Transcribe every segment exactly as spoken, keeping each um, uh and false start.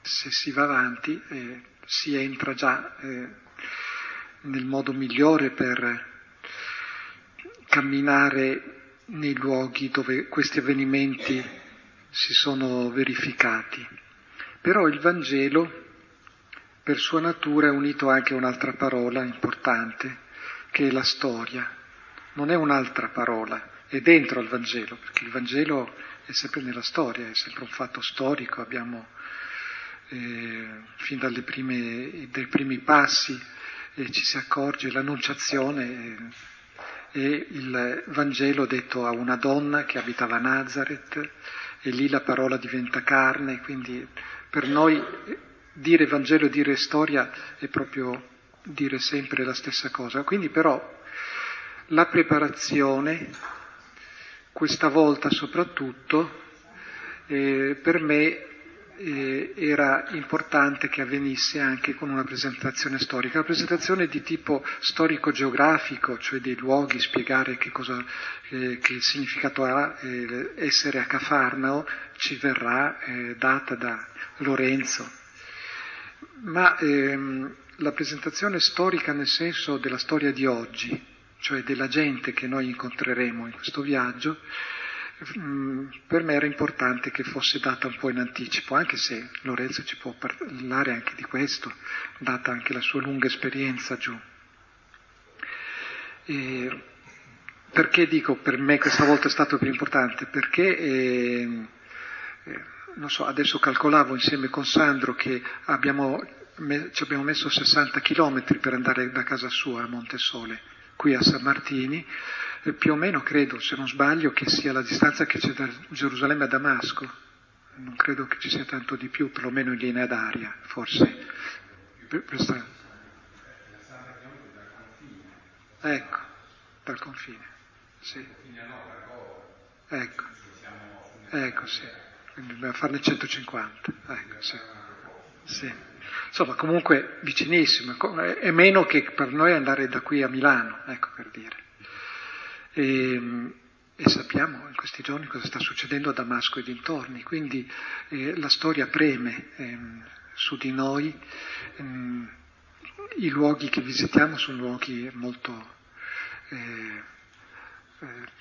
se si va avanti eh, si entra già eh, nel modo migliore per camminare nei luoghi dove questi avvenimenti si sono verificati. Però il Vangelo, per sua natura, è unito anche a un'altra parola importante, che è la storia. Non è un'altra parola, è dentro al Vangelo, perché il Vangelo è sempre nella storia, è sempre un fatto storico. Abbiamo eh, fin dalle prime, dai primi passi eh, ci si accorge l'annunciazione e eh, il Vangelo detto a una donna che abitava a Nazareth, e lì la parola diventa carne, quindi per noi dire Vangelo e dire storia è proprio dire sempre la stessa cosa. Quindi però la preparazione, questa volta soprattutto, eh, per me eh, era importante che avvenisse anche con una presentazione storica. La presentazione di tipo storico-geografico, cioè dei luoghi, spiegare che cosa, eh, che significato ha eh, essere a Cafarnao, ci verrà eh, data da Lorenzo. Ma ehm, la presentazione storica nel senso della storia di oggi, cioè della gente che noi incontreremo in questo viaggio, mh, per me era importante che fosse data un po' in anticipo, anche se Lorenzo ci può parlare anche di questo, data anche la sua lunga esperienza giù. E perché dico per me questa volta è stato più importante? Perché eh, eh, non so, adesso calcolavo insieme con Sandro che abbiamo, me, ci abbiamo messo sessanta chilometri per andare da casa sua a Montesole, qui a San Martini, eh, più o meno credo, se non sbaglio, che sia la distanza che c'è da Gerusalemme a Damasco. Non credo che ci sia tanto di più, perlomeno in linea d'aria, forse. Per, per sta... Ecco, dal confine, sì. Ecco, ecco, sì. Quindi dobbiamo farne centocinquanta, ecco, sì. Sì. Insomma, comunque vicinissimo, è meno che per noi andare da qui a Milano, ecco, per dire. E, e sappiamo in questi giorni cosa sta succedendo a Damasco e dintorni, quindi eh, la storia preme eh, su di noi. Eh, i luoghi che visitiamo sono luoghi molto eh, eh,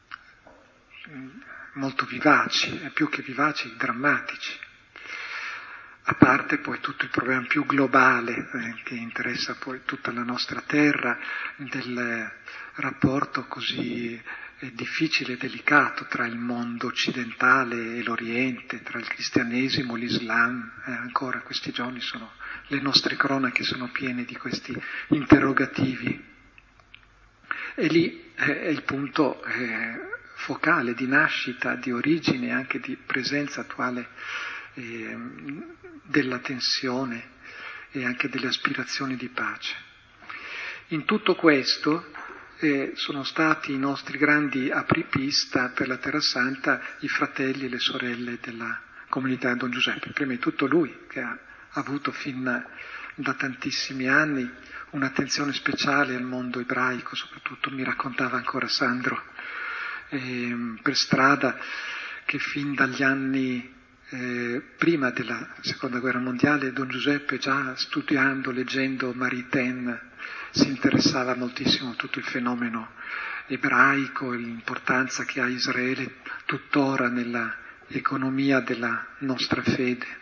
molto vivaci, e più che vivaci, drammatici. A parte poi tutto il problema più globale eh, che interessa poi tutta la nostra terra, del rapporto così eh, difficile e delicato tra il mondo occidentale e l'Oriente, tra il cristianesimo e l'Islam. Eh, ancora questi giorni sono, le nostre cronache sono piene di questi interrogativi. E lì eh, è il punto eh, focale di nascita, di origine e anche di presenza attuale eh, della tensione e anche delle aspirazioni di pace. In tutto questo eh, sono stati i nostri grandi apripista per la Terra Santa i fratelli e le sorelle della comunità di Don Giuseppe. Prima di tutto lui, che ha avuto fin da tantissimi anni un'attenzione speciale al mondo ebraico, soprattutto mi raccontava ancora Sandro eh, per strada che fin dagli anni eh, prima della seconda guerra mondiale Don Giuseppe, già studiando, leggendo Maritain, si interessava moltissimo a tutto il fenomeno ebraico e l'importanza che ha Israele tuttora nella economia della nostra fede.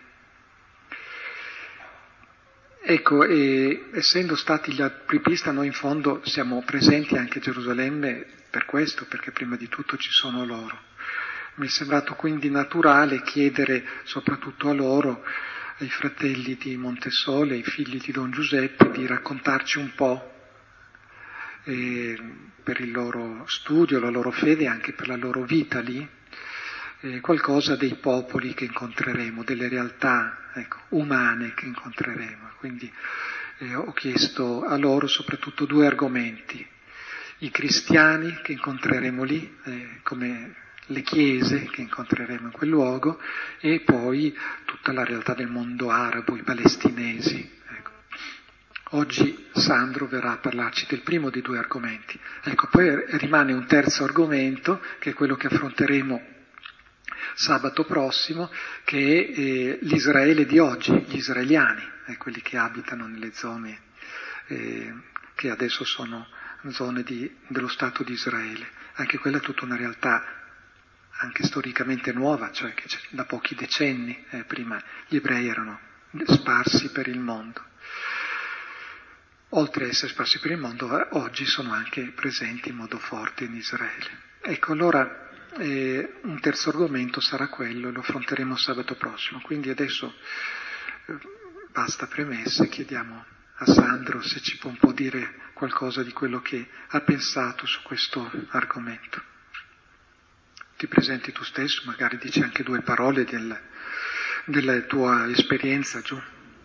Ecco, e, essendo stati gli apripista, noi in fondo siamo presenti anche a Gerusalemme per questo, perché prima di tutto ci sono loro. Mi è sembrato quindi naturale chiedere soprattutto a loro, ai fratelli di Montesole, ai figli di Don Giuseppe, di raccontarci un po' eh, per il loro studio, la loro fede e anche per la loro vita lì, eh, qualcosa dei popoli che incontreremo, delle realtà ecco, umane che incontreremo. Quindi eh, ho chiesto a loro soprattutto due argomenti: i cristiani che incontreremo lì, eh, come le chiese che incontreremo in quel luogo, e poi tutta la realtà del mondo arabo, i palestinesi. Ecco. Oggi Sandro verrà a parlarci del primo dei due argomenti. Ecco, poi rimane un terzo argomento, che è quello che affronteremo sabato prossimo, che è eh, l'Israele di oggi, gli israeliani, eh, quelli che abitano nelle zone eh, che adesso sono zone di, dello Stato di Israele. Anche quella è tutta una realtà anche storicamente nuova, cioè che da pochi decenni, eh, prima gli ebrei erano sparsi per il mondo. Oltre ad essere sparsi per il mondo, oggi sono anche presenti in modo forte in Israele. Ecco, allora eh, un terzo argomento sarà quello, lo affronteremo sabato prossimo. Quindi adesso eh, basta premesse, chiediamo a Sandro se ci può un po' dire qualcosa di quello che ha pensato su questo argomento. Ti presenti tu stesso, magari dici anche due parole del, della tua esperienza giù.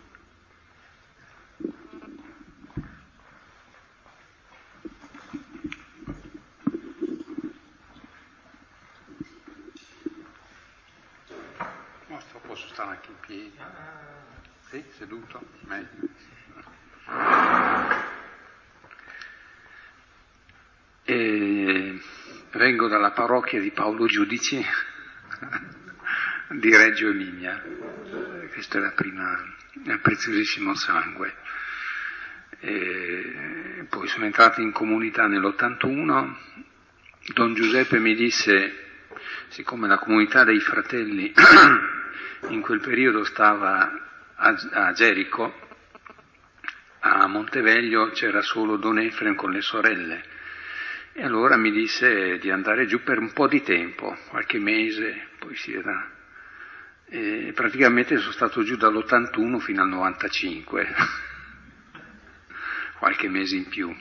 Posso stare anche in piedi? Sì, seduto? Meglio. E vengo dalla parrocchia di Paolo Giudici di Reggio Emilia. Questo è la prima, il preziosissimo sangue. E poi sono entrato in comunità nell'ottantuno. Don Giuseppe mi disse, siccome la comunità dei fratelli in quel periodo stava a, a Gerico, a Monteveglio c'era solo Don Efrem con le sorelle, e allora mi disse di andare giù per un po' di tempo, qualche mese, poi si era... E praticamente sono stato giù dall'ottantuno fino al novantacinque, qualche mese in più,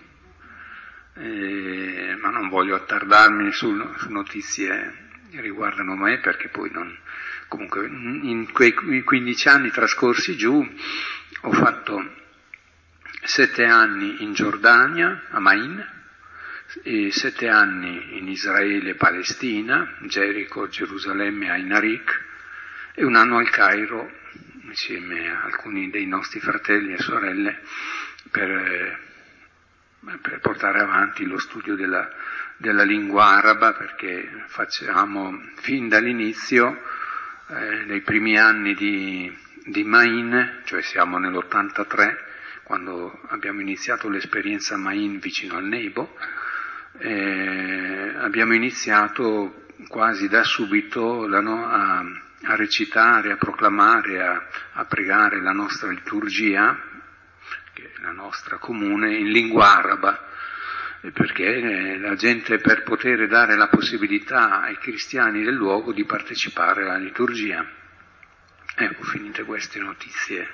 e, ma non voglio attardarmi su, su notizie che riguardano me, perché poi non... Comunque in quei quindici anni trascorsi giù ho fatto sette anni in Giordania, a Main, e sette anni in Israele e Palestina, Gerico, Gerusalemme, Ain Arik, e un anno al Cairo insieme a alcuni dei nostri fratelli e sorelle per, per portare avanti lo studio della, della lingua araba, perché facciamo fin dall'inizio, Eh, nei primi anni di, di Main, cioè siamo nell'ottantatré, quando abbiamo iniziato l'esperienza Main vicino al Nebo, eh, abbiamo iniziato quasi da subito la, no, a, a recitare, a proclamare, a, a pregare la nostra liturgia, che è la nostra comune, in lingua araba, perché la gente, per poter dare la possibilità ai cristiani del luogo di partecipare alla liturgia. Ecco, finite queste notizie.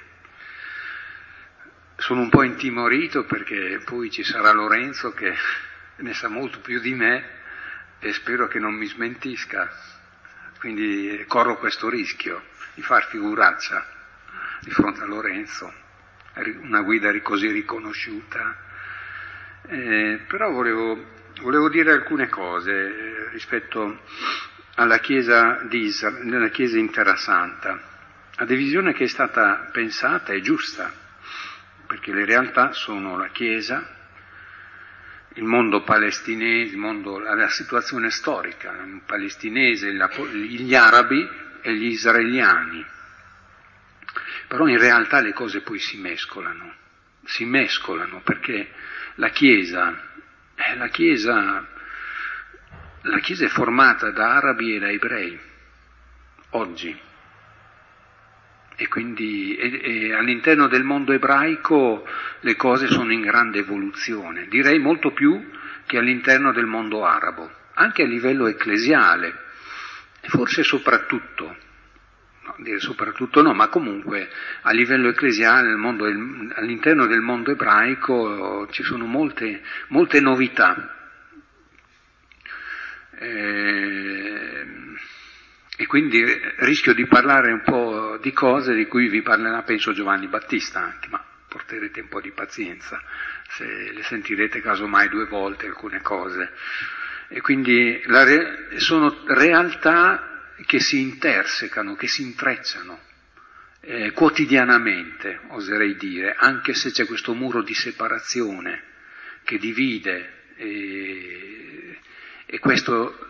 Sono un po' intimorito perché poi ci sarà Lorenzo che ne sa molto più di me e spero che non mi smentisca, quindi corro questo rischio di far figuraccia di fronte a Lorenzo, una guida così riconosciuta. Eh, però volevo, volevo dire alcune cose eh, rispetto alla Chiesa di Israele, nella Chiesa in Terra Santa. La divisione che è stata pensata è giusta, perché le realtà sono la Chiesa, il mondo palestinese, il mondo, la, la situazione storica, il palestinese, la, gli arabi e gli israeliani. Però in realtà le cose poi si mescolano, si mescolano perché la Chiesa, eh, la Chiesa, la Chiesa è formata da arabi e da ebrei, oggi, e quindi e, e all'interno del mondo ebraico le cose sono in grande evoluzione, direi molto più che all'interno del mondo arabo, anche a livello ecclesiale, e forse soprattutto. No, dire soprattutto no, ma comunque a livello ecclesiale, nel mondo, all'interno del mondo ebraico ci sono molte, molte novità. E, e quindi rischio di parlare un po' di cose di cui vi parlerà, penso, Giovanni Battista anche, ma porterete un po' di pazienza, se le sentirete casomai due volte alcune cose. E quindi la re, sono realtà che si intersecano, che si intrecciano eh, quotidianamente, oserei dire, anche se c'è questo muro di separazione che divide, e, e questo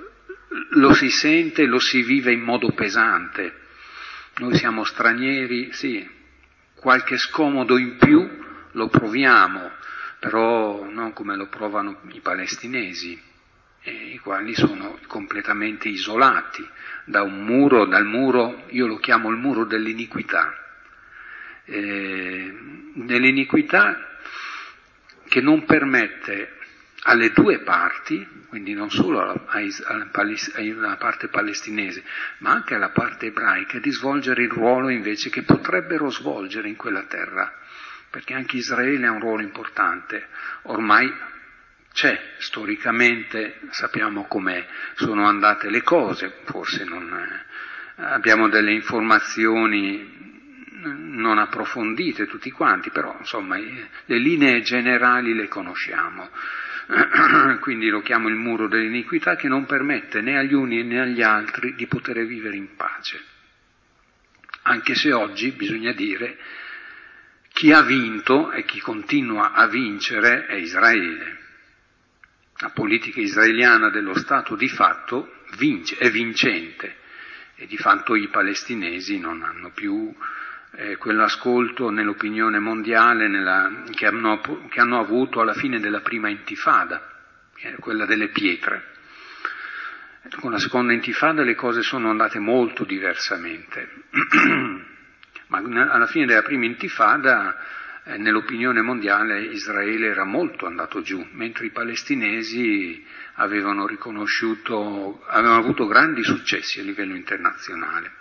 lo si sente, lo si vive in modo pesante. Noi siamo stranieri, sì, qualche scomodo in più lo proviamo, però non come lo provano i palestinesi, i quali sono completamente isolati da un muro, dal muro, io lo chiamo il muro dell'iniquità, eh, dell'iniquità che non permette alle due parti, quindi non solo alla, alla, alla parte palestinese, ma anche alla parte ebraica, di svolgere il ruolo invece che potrebbero svolgere in quella terra, perché anche Israele ha un ruolo importante, ormai c'è, storicamente sappiamo come sono andate le cose, forse non eh, abbiamo delle informazioni non approfondite tutti quanti, però insomma le linee generali le conosciamo. Quindi lo chiamo il muro dell'iniquità che non permette né agli uni né agli altri di poter vivere in pace. Anche se oggi bisogna dire chi ha vinto e chi continua a vincere è Israele. La politica israeliana dello Stato di fatto vince, è vincente e di fatto i palestinesi non hanno più eh, quell'ascolto nell'opinione mondiale nella, che, hanno, che hanno avuto alla fine della prima intifada, che è quella delle pietre. Con la seconda intifada le cose sono andate molto diversamente, ma alla fine della prima intifada eh, nell'opinione mondiale Israele era molto andato giù, mentre i palestinesi avevano riconosciuto, avevano avuto grandi successi a livello internazionale.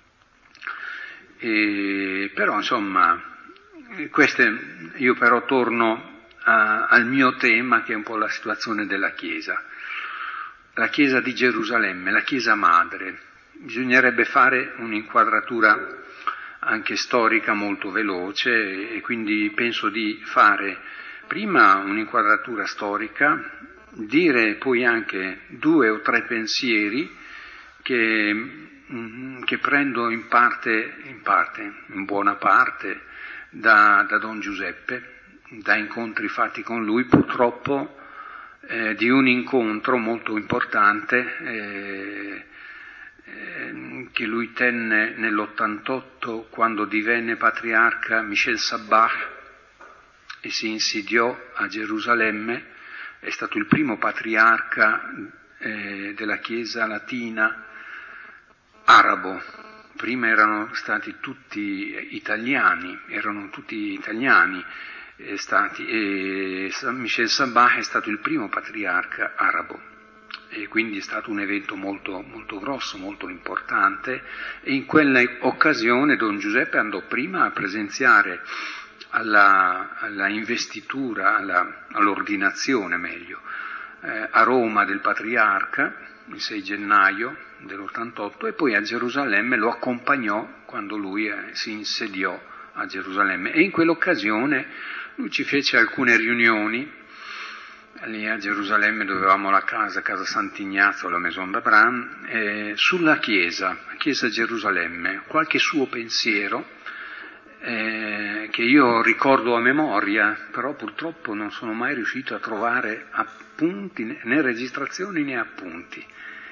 E, però insomma, queste, io però torno a, al mio tema che è un po' la situazione della Chiesa, la Chiesa di Gerusalemme, la Chiesa madre. Bisognerebbe fare un'inquadratura anche storica molto veloce e quindi penso di fare prima un'inquadratura storica, dire poi anche due o tre pensieri che che prendo in parte, in parte, in buona parte, da, da Don Giuseppe, da incontri fatti con lui, purtroppo eh, di un incontro molto importante eh, eh, che lui tenne nell'ottantotto quando divenne patriarca Michel Sabbah e si insediò a Gerusalemme. È stato il primo patriarca eh, della Chiesa latina arabo. Prima erano stati tutti italiani, erano tutti italiani eh, stati, e Michel Sabbah è stato il primo patriarca arabo e quindi è stato un evento molto, molto grosso, molto importante, e in quella occasione Don Giuseppe andò prima a presenziare alla, alla investitura, alla, all'ordinazione meglio, eh, a Roma del patriarca il sei gennaio dell'ottantotto, e poi a Gerusalemme lo accompagnò quando lui eh, si insediò a Gerusalemme, e in quell'occasione lui ci fece alcune riunioni lì a Gerusalemme, dove avevamo la casa, casa Sant'Ignazio, la Maison d'Abraham, eh, sulla Chiesa, Chiesa Gerusalemme, qualche suo pensiero eh, che io ricordo a memoria, però purtroppo non sono mai riuscito a trovare appunti, né registrazioni né appunti.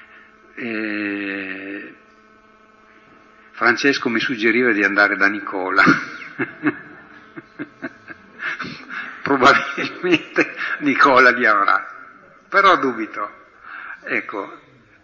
Eh, Francesco mi suggeriva di andare da Nicola, probabilmente Nicola li avrà, però dubito. Ecco,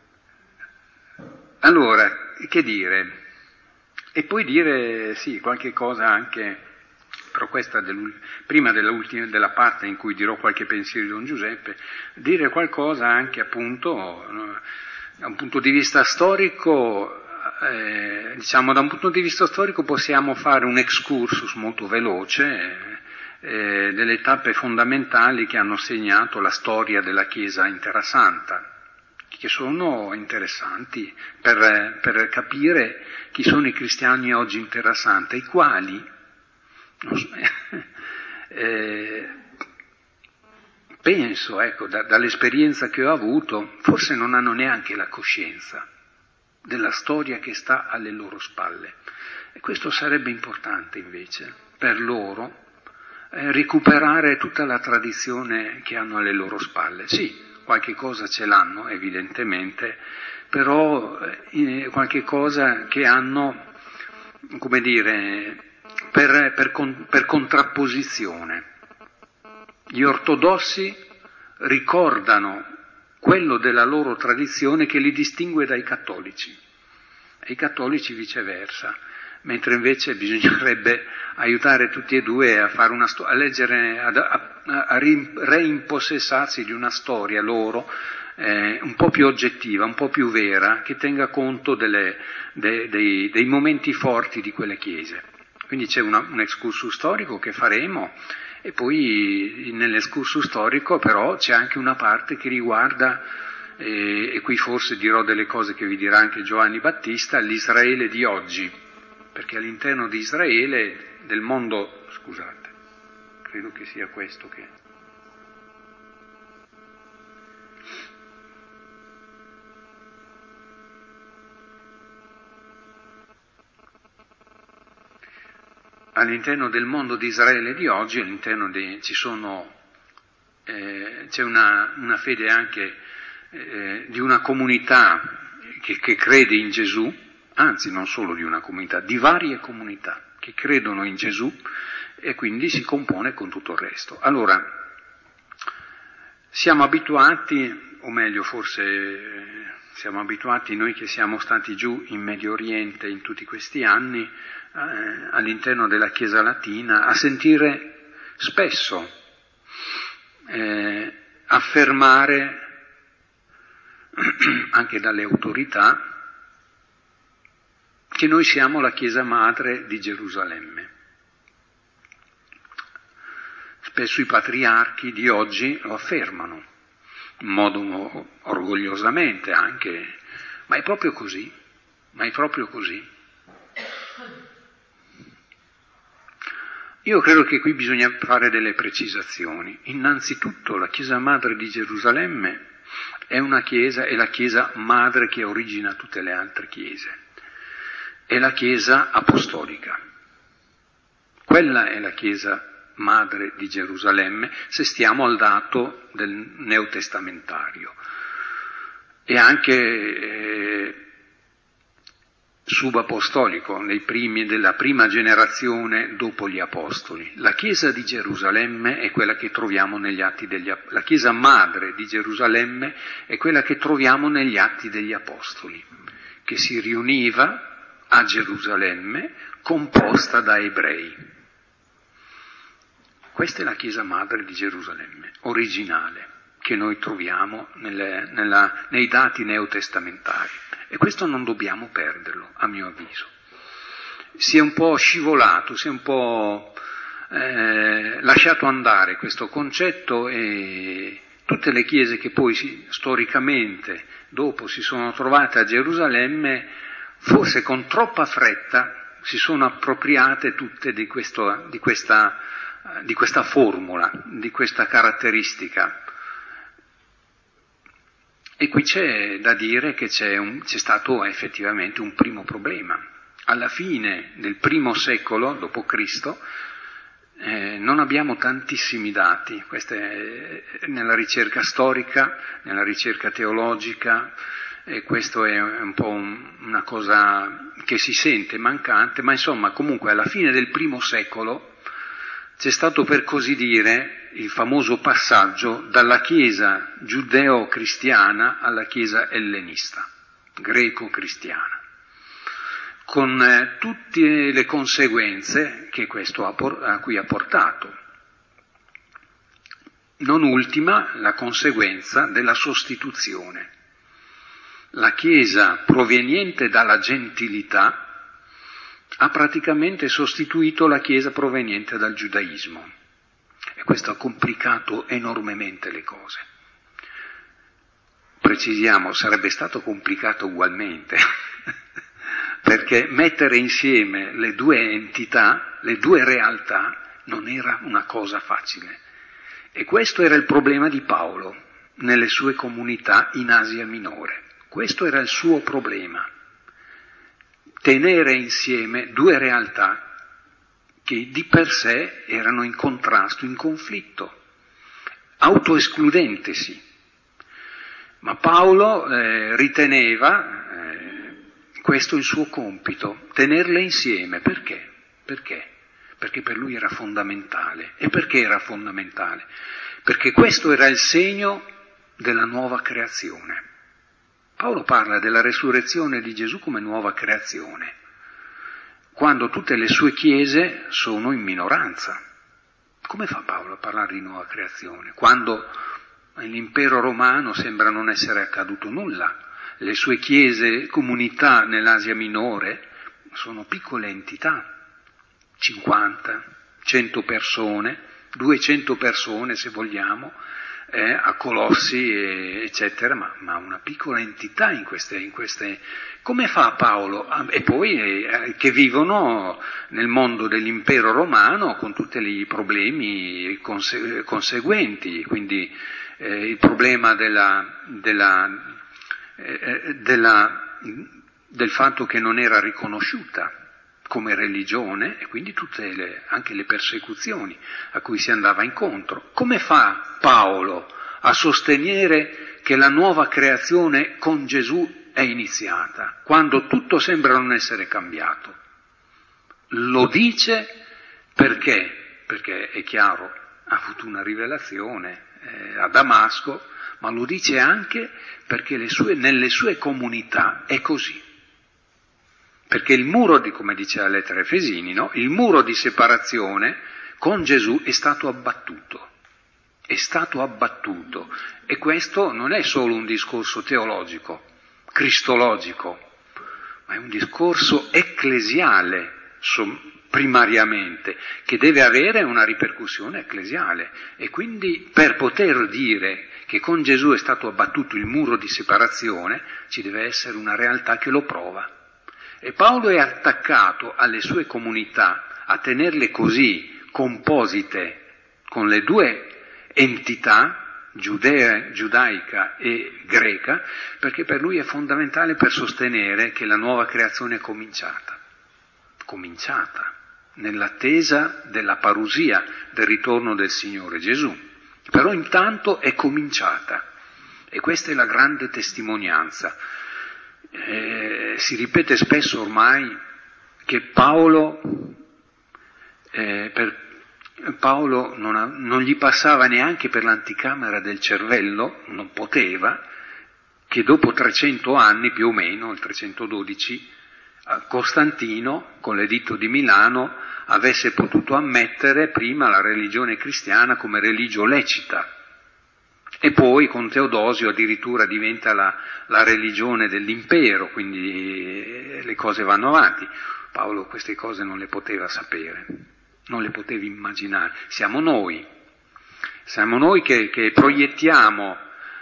allora, che dire? E poi dire, sì, qualche cosa anche, però questa del, prima dell'ultima, della parte in cui dirò qualche pensiero di Don Giuseppe, dire qualcosa anche appunto da un punto di vista storico. Eh, diciamo da un punto di vista storico possiamo fare un excursus molto veloce eh, delle tappe fondamentali che hanno segnato la storia della Chiesa in Terra Santa, che sono interessanti per, per capire chi sono i cristiani oggi in Terra Santa, i quali non so, eh, penso, ecco, da, dall'esperienza che ho avuto, forse non hanno neanche la coscienza della storia che sta alle loro spalle. E questo sarebbe importante invece per loro, eh, recuperare tutta la tradizione che hanno alle loro spalle. Sì, qualche cosa ce l'hanno evidentemente, però eh, qualche cosa che hanno, come dire, per, per, per contrapposizione. Gli ortodossi ricordano quello della loro tradizione che li distingue dai cattolici, e i cattolici viceversa, mentre invece bisognerebbe aiutare tutti e due a fare una sto- a leggere, a, a, a reimpossessarsi di una storia loro eh, un po' più oggettiva, un po' più vera, che tenga conto delle, de, dei, dei momenti forti di quelle chiese. Quindi c'è una, un excursus storico che faremo, e poi nell'escursus storico però c'è anche una parte che riguarda, eh, e qui forse dirò delle cose che vi dirà anche Giovanni Battista, l'Israele di oggi, perché all'interno di Israele, del mondo, scusate, credo che sia questo che... All'interno del mondo di Israele di oggi, all'interno di, ci sono, eh, c'è una, una fede anche eh, di una comunità che, che crede in Gesù, anzi non solo di una comunità, di varie comunità che credono in Gesù, e quindi si compone con tutto il resto. Allora, siamo abituati, o meglio forse siamo abituati noi che siamo stati giù in Medio Oriente in tutti questi anni, Eh, all'interno della Chiesa latina, a sentire spesso eh, affermare anche dalle autorità che noi siamo la Chiesa madre di Gerusalemme. Spesso i patriarchi di oggi lo affermano, in modo orgogliosamente anche, ma è proprio così, ma è proprio così. Io credo che qui bisogna fare delle precisazioni. Innanzitutto la Chiesa Madre di Gerusalemme è una Chiesa, è la Chiesa Madre che origina tutte le altre Chiese. È la Chiesa apostolica. Quella è la Chiesa Madre di Gerusalemme, se stiamo al dato del neotestamentario. E anche... Eh, subapostolico, nei primi, della prima generazione dopo gli Apostoli. La Chiesa di Gerusalemme è quella che troviamo negli Atti degli Apostoli. La Chiesa Madre di Gerusalemme è quella che troviamo negli Atti degli Apostoli, che si riuniva a Gerusalemme composta da ebrei. Questa è la Chiesa Madre di Gerusalemme, originale, che noi troviamo nelle, nella, nei dati neotestamentari. E questo non dobbiamo perderlo, a mio avviso. Si è un po' scivolato, si è un po' eh, lasciato andare questo concetto, e tutte le chiese che poi si, storicamente dopo si sono trovate a Gerusalemme, forse con troppa fretta, si sono appropriate tutte di, questo, di, questa, di questa formula, di questa caratteristica. E qui c'è da dire che c'è, un, c'è stato effettivamente un primo problema. Alla fine del primo secolo dopo Cristo eh, non abbiamo tantissimi dati, questo è nella ricerca storica, nella ricerca teologica, e questo è un po' un, una cosa che si sente mancante, ma insomma comunque alla fine del primo secolo c'è stato, per così dire, il famoso passaggio dalla Chiesa giudeo-cristiana alla Chiesa ellenista, greco-cristiana, con eh, tutte le conseguenze che questo ha por- a cui ha portato. Non ultima la conseguenza della sostituzione. La Chiesa proveniente dalla gentilità ha praticamente sostituito la Chiesa proveniente dal giudaismo, e questo ha complicato enormemente le cose. Precisiamo, sarebbe stato complicato ugualmente, perché mettere insieme le due entità, le due realtà, non era una cosa facile. E questo era il problema di Paolo nelle sue comunità in Asia Minore. Questo era il suo problema. Tenere insieme due realtà che di per sé erano in contrasto, in conflitto, autoescludentesi. Ma Paolo eh, riteneva eh, questo il suo compito, tenerle insieme. Perché? Perché? Perché per lui era fondamentale. E perché era fondamentale? Perché questo era il segno della nuova creazione. Paolo parla della resurrezione di Gesù come nuova creazione, quando tutte le sue chiese sono in minoranza. Come fa Paolo a parlare di nuova creazione? Quando nell'impero romano sembra non essere accaduto nulla, le sue chiese, comunità nell'Asia minore sono piccole entità, cinquanta, cento persone, duecento persone se vogliamo, eh, a Colossi eh, eccetera, ma, ma una piccola entità in queste, in queste... Come fa Paolo? Ah, e poi eh, che vivono nel mondo dell'impero romano con tutti i problemi conse- conseguenti, quindi eh, il problema della, della, eh, della, del fatto che non era riconosciuta come religione e quindi tutte le, anche le persecuzioni a cui si andava incontro. Come fa Paolo a sostenere che la nuova creazione con Gesù è iniziata, quando tutto sembra non essere cambiato? Lo dice perché? Perché è chiaro, ha avuto una rivelazione eh, a Damasco, ma lo dice anche perché le sue, nelle sue comunità è così. Perché il muro, di, come dice la lettera ai Efesini, no? Il muro di separazione con Gesù è stato abbattuto. È stato abbattuto. E questo non è solo un discorso teologico, cristologico, ma è un discorso ecclesiale primariamente, che deve avere una ripercussione ecclesiale. E quindi per poter dire che con Gesù è stato abbattuto il muro di separazione, ci deve essere una realtà che lo prova. E Paolo è attaccato alle sue comunità a tenerle così composite con le due entità, giudea, giudaica e greca, perché per lui è fondamentale per sostenere che la nuova creazione è cominciata, cominciata, nell'attesa della parusia, del ritorno del Signore Gesù. Però intanto è cominciata, e questa è la grande testimonianza. Eh, si ripete spesso ormai che Paolo, eh, per Paolo non, ha, non gli passava neanche per l'anticamera del cervello, non poteva, che dopo trecento anni più o meno, il trecentododici, Costantino, con l'editto di Milano, avesse potuto ammettere prima la religione cristiana come religio lecita. E poi con Teodosio addirittura diventa la, la religione dell'impero, quindi le cose vanno avanti. Paolo queste cose non le poteva sapere, non le poteva immaginare. Siamo noi, siamo noi che, che proiettiamo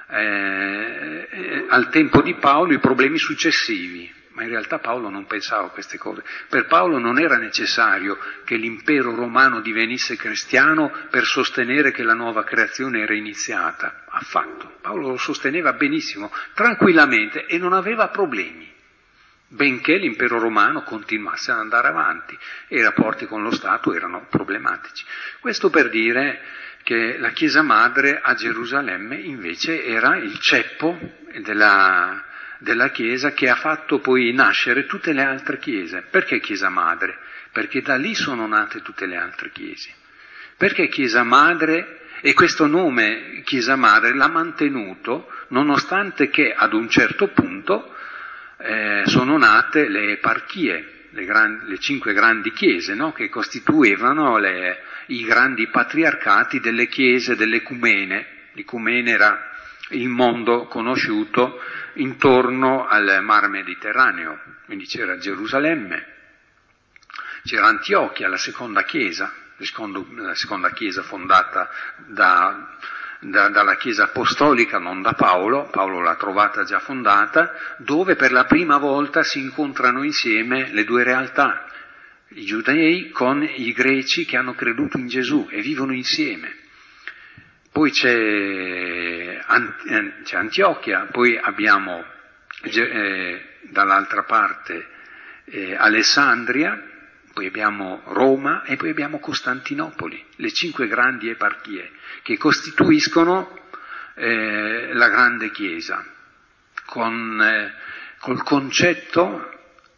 eh, eh, al tempo di Paolo i problemi successivi. Ma in realtà Paolo non pensava a queste cose. Per Paolo non era necessario che l'impero romano divenisse cristiano per sostenere che la nuova creazione era iniziata. Affatto. Paolo lo sosteneva benissimo, tranquillamente, e non aveva problemi, benché l'impero romano continuasse ad andare avanti e i rapporti con lo Stato erano problematici. Questo per dire che la Chiesa Madre a Gerusalemme invece era il ceppo della... della Chiesa che ha fatto poi nascere tutte le altre chiese. Perché Chiesa Madre? Perché da lì sono nate tutte le altre chiese. Perché Chiesa Madre, e questo nome Chiesa Madre l'ha mantenuto nonostante che ad un certo punto eh, sono nate le eparchie, le, gran, le cinque grandi chiese, no? Che costituivano le, i grandi patriarcati delle chiese dell'Ecumene. L'Ecumene era il mondo conosciuto intorno al mar Mediterraneo, quindi c'era Gerusalemme, c'era Antiochia, la seconda chiesa, la seconda chiesa fondata da, da, dalla Chiesa Apostolica, non da Paolo, Paolo l'ha trovata già fondata, dove per la prima volta si incontrano insieme le due realtà, i giudei con i greci che hanno creduto in Gesù e vivono insieme. Poi c'è, c'è Antiochia, poi abbiamo eh, dall'altra parte eh, Alessandria, poi abbiamo Roma e poi abbiamo Costantinopoli, le cinque grandi eparchie che costituiscono eh, la grande Chiesa, con, eh, col concetto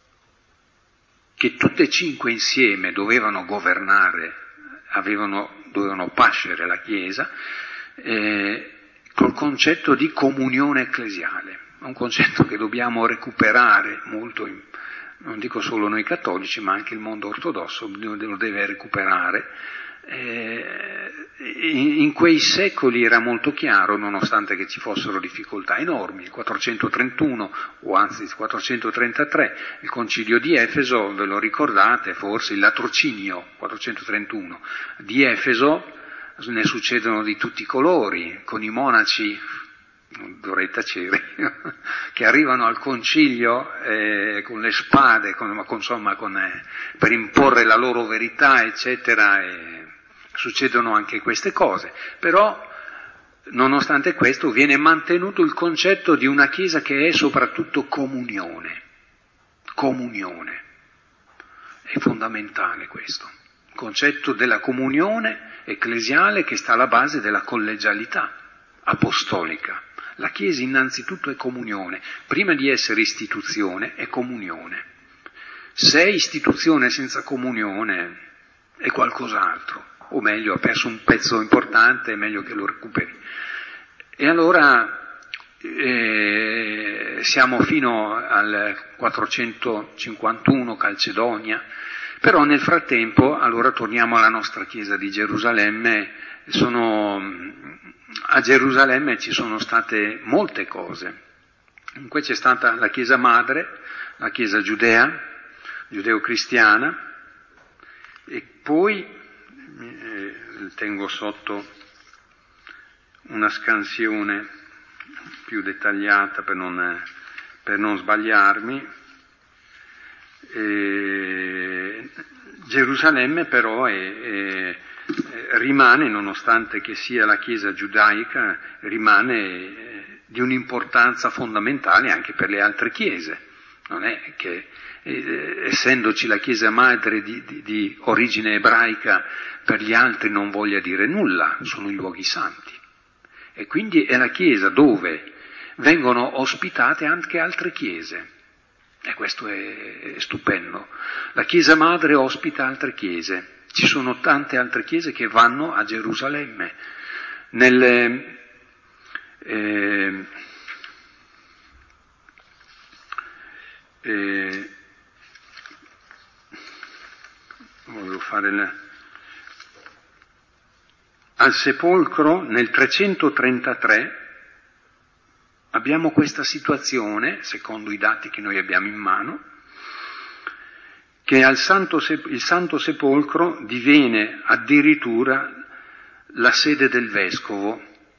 che tutte e cinque insieme dovevano governare, avevano, dovevano pascere la Chiesa, eh, col concetto di comunione ecclesiale, un concetto che dobbiamo recuperare molto, in, non dico solo noi cattolici, ma anche il mondo ortodosso lo deve recuperare. Eh, in, in quei secoli era molto chiaro, nonostante che ci fossero difficoltà enormi. Il quattrocentotrentuno, o anzi il quattrocentotrentatré, il concilio di Efeso, ve lo ricordate forse, il latrocinio quattrocentotrentuno di Efeso, ne succedono di tutti i colori, con i monaci, non dovrei tacere, che arrivano al concilio eh, con le spade, con, con, insomma, con, eh, per imporre la loro verità, eccetera, e succedono anche queste cose. Però, nonostante questo, viene mantenuto il concetto di una Chiesa che è soprattutto comunione. Comunione. È fondamentale questo. Il concetto della comunione ecclesiale che sta alla base della collegialità apostolica. La Chiesa innanzitutto è comunione, prima di essere istituzione è comunione. Se è istituzione senza comunione è qualcos'altro, o meglio ha perso un pezzo importante, è meglio che lo recuperi. E allora eh, siamo fino al quattrocentocinquantuno, Calcedonia, però nel frattempo, allora torniamo alla nostra Chiesa di Gerusalemme, sono, a Gerusalemme ci sono state molte cose. Dunque c'è stata la Chiesa madre, la Chiesa giudea, giudeo-cristiana, e poi, eh, tengo sotto una scansione più dettagliata per non, per non sbagliarmi. Eh, Gerusalemme però è, è, rimane, nonostante che sia la Chiesa giudaica, rimane eh, di un'importanza fondamentale anche per le altre chiese. Non è che, eh, essendoci la Chiesa madre di, di, di origine ebraica, per gli altri non voglia dire nulla, sono i luoghi santi. E quindi è la Chiesa dove vengono ospitate anche altre chiese. E questo è stupendo. La Chiesa madre ospita altre chiese. Ci sono tante altre chiese che vanno a Gerusalemme. Nelle, eh, eh, volevo fare la, al sepolcro nel trecentotrentatré abbiamo questa situazione, secondo i dati che noi abbiamo in mano, che al Santo, il Santo Sepolcro diviene addirittura la sede del vescovo.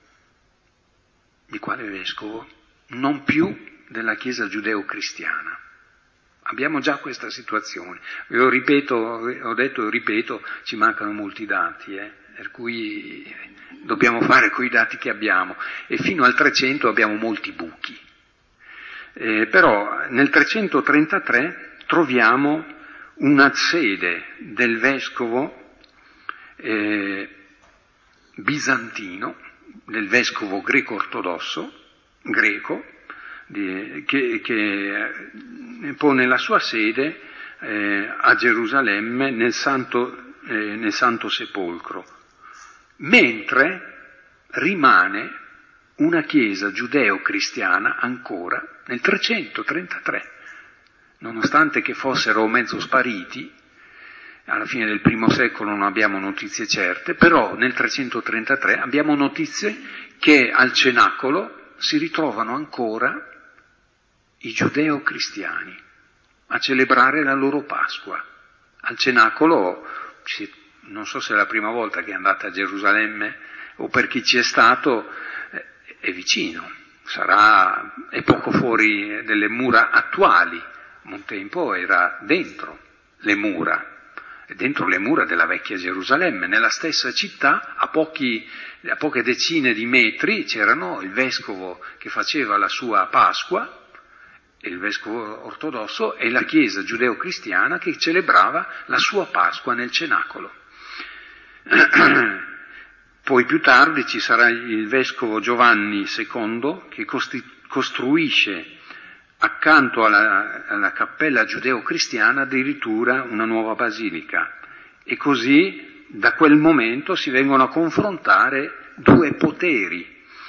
Di quale vescovo? Non più della Chiesa giudeo-cristiana. Abbiamo già questa situazione. Ve lo ripeto, ho detto e ripeto, ci mancano molti dati, eh, per cui dobbiamo fare coi dati che abbiamo, e fino al trecento abbiamo molti buchi. Eh, però nel trecentotrentatré troviamo una sede del vescovo eh, bizantino, del vescovo greco-ortodosso, greco, di, che, che pone la sua sede eh, a Gerusalemme nel Santo, eh, nel Santo Sepolcro, mentre rimane una chiesa giudeo-cristiana ancora nel trecentotrentatré, nonostante che fossero mezzo spariti. Alla fine del primo secolo non abbiamo notizie certe, però nel trecentotrentatré abbiamo notizie che al cenacolo si ritrovano ancora i giudeo-cristiani a celebrare la loro Pasqua. Al cenacolo, non so se è la prima volta che andate a Gerusalemme o per chi ci è stato, è vicino, sarà, è poco fuori delle mura attuali. Un tempo era dentro le mura, dentro le mura della vecchia Gerusalemme, nella stessa città, a, pochi, a poche decine di metri, c'erano il vescovo che faceva la sua Pasqua, il vescovo ortodosso, e la chiesa giudeo-cristiana che celebrava la sua Pasqua nel cenacolo. Poi più tardi ci sarà il vescovo Giovanni secondo che costruisce accanto alla, alla cappella giudeo-cristiana addirittura una nuova basilica, e così da quel momento si vengono a confrontare due poteri.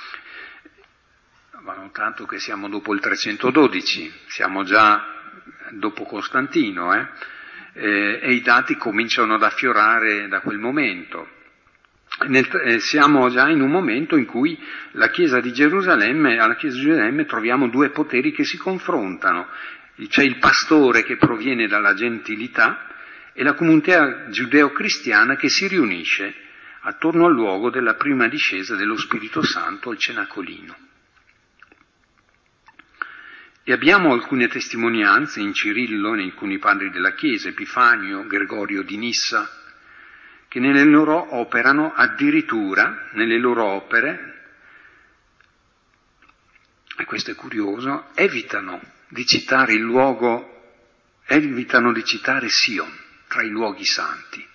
Ma non tanto che siamo dopo il trecentododici, siamo già dopo Costantino, eh? Eh, e i dati cominciano ad affiorare da quel momento. Nel, eh, siamo già in un momento in cui la Chiesa di Gerusalemme, alla Chiesa di Gerusalemme troviamo due poteri che si confrontano. C'è il pastore che proviene dalla gentilità e la comunità giudeo-cristiana che si riunisce attorno al luogo della prima discesa dello Spirito Santo, il Cenacolino. E abbiamo alcune testimonianze in Cirillo, in alcuni padri della Chiesa, Epifanio, Gregorio di Nissa, che nelle loro operano addirittura, nelle loro opere, e questo è curioso, evitano di citare il luogo, evitano di citare Sion tra i luoghi santi,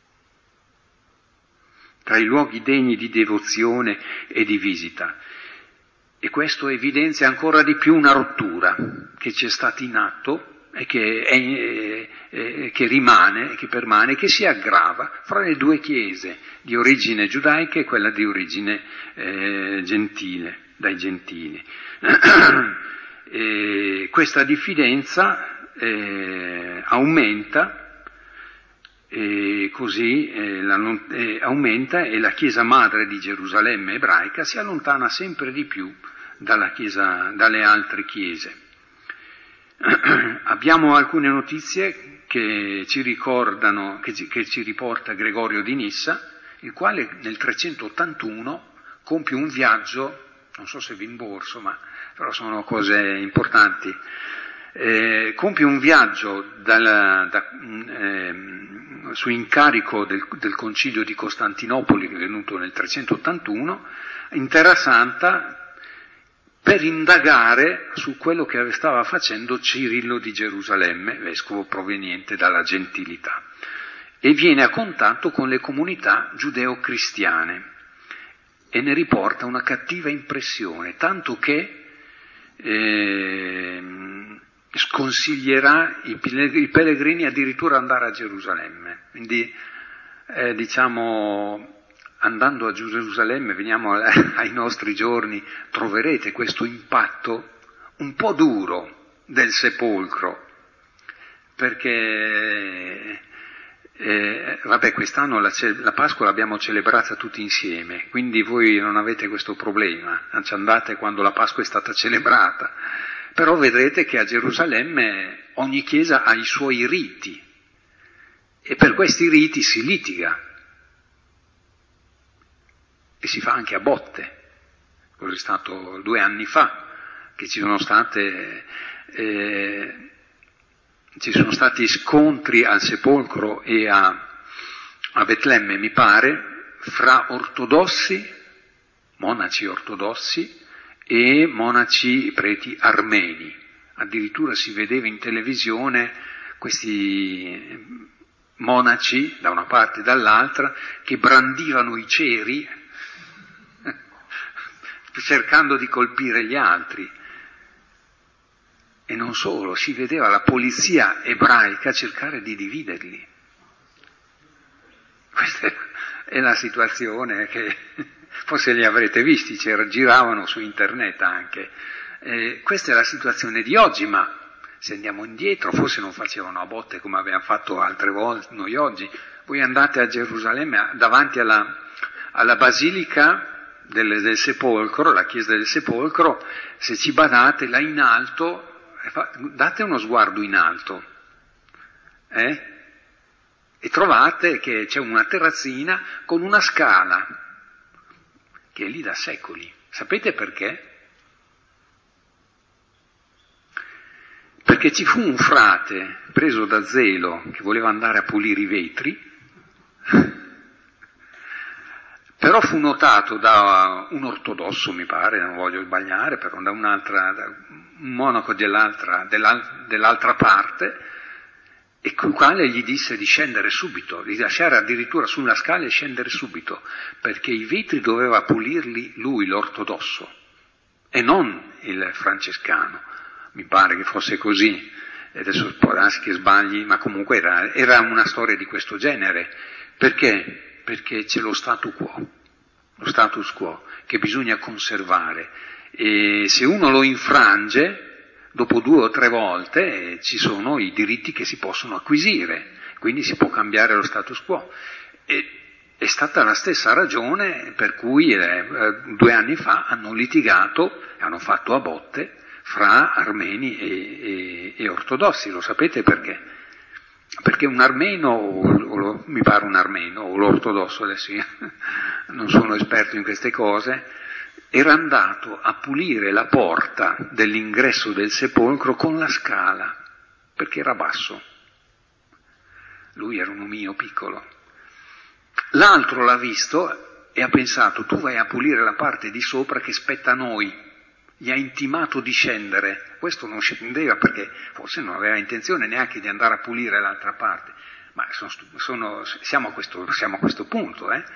tra i luoghi degni di devozione e di visita. E questo evidenzia ancora di più una rottura che c'è stata in atto e che, è, è, che rimane, che permane, che si aggrava fra le due chiese di origine giudaica e quella di origine eh, gentile, dai gentili. E questa diffidenza eh, aumenta, e così eh, la, eh, aumenta e la Chiesa madre di Gerusalemme ebraica si allontana sempre di più dalla chiesa, dalle altre chiese. Abbiamo alcune notizie che ci ricordano, che ci, che ci riporta Gregorio di Nissa, il quale nel trecentottantuno compie un viaggio, non so se vi imborso, ma però sono cose importanti, eh, compie un viaggio dal, da, eh, su incarico del, del Concilio di Costantinopoli, che è venuto nel trecentottantuno, in Terra Santa, per indagare su quello che stava facendo Cirillo di Gerusalemme, vescovo proveniente dalla gentilità, e viene a contatto con le comunità giudeo-cristiane e ne riporta una cattiva impressione, tanto che eh, sconsiglierà i pellegrini addirittura andare a Gerusalemme. Quindi eh, diciamo, andando a Gerusalemme, veniamo ai nostri giorni, troverete questo impatto un po' duro del sepolcro, perché eh, vabbè, quest'anno la, la Pasqua l'abbiamo celebrata tutti insieme, quindi voi non avete questo problema, ci andate quando la Pasqua è stata celebrata, però vedrete che a Gerusalemme ogni chiesa ha i suoi riti e per questi riti si litiga. E si fa anche a botte. Quello è stato due anni fa che ci sono state eh, ci sono stati scontri al sepolcro e a, a Betlemme, mi pare, fra ortodossi, monaci ortodossi e monaci preti armeni. Addirittura si vedeva in televisione questi monaci da una parte e dall'altra che brandivano i ceri cercando di colpire gli altri. E non solo, si vedeva la polizia ebraica cercare di dividerli. Questa è la situazione che forse li avrete visti, giravano su internet anche. Eh, questa è la situazione di oggi, ma se andiamo indietro forse non facevano a botte come abbiamo fatto altre volte noi oggi. Voi andate a Gerusalemme davanti alla, alla basilica Del, del sepolcro, la chiesa del sepolcro, se ci badate là in alto, date uno sguardo in alto, eh? E trovate che c'è una terrazzina con una scala, che è lì da secoli. Sapete perché? Perché ci fu un frate preso da zelo che voleva andare a pulire i vetri, però fu notato da un ortodosso, mi pare, non voglio sbagliare, però da un'altra, da un monaco dell'altra, dell'altra parte, e con il quale gli disse di scendere subito, di lasciare addirittura sulla scala e scendere subito, perché i vetri doveva pulirli lui, l'ortodosso, e non il francescano. Mi pare che fosse così, e adesso può darsi che sbagli, ma comunque era, era una storia di questo genere. Perché? Perché c'è lo statu quo, lo status quo, che bisogna conservare, e se uno lo infrange, dopo due o tre volte eh, ci sono i diritti che si possono acquisire, quindi si può cambiare lo status quo. E, è stata la stessa ragione per cui eh, due anni fa hanno litigato, hanno fatto a botte fra armeni e, e, e ortodossi. Lo sapete perché? Perché un armeno, o, o lo, mi pare un armeno, o l'ortodosso, adesso io non sono esperto in queste cose, era andato a pulire la porta dell'ingresso del sepolcro con la scala, perché era basso. Lui era un omino piccolo. L'altro l'ha visto e ha pensato, tu vai a pulire la parte di sopra che spetta a noi. Gli ha intimato di scendere. Questo non scendeva perché forse non aveva intenzione neanche di andare a pulire l'altra parte. Ma sono, sono, siamo, a questo, siamo a questo punto, eh?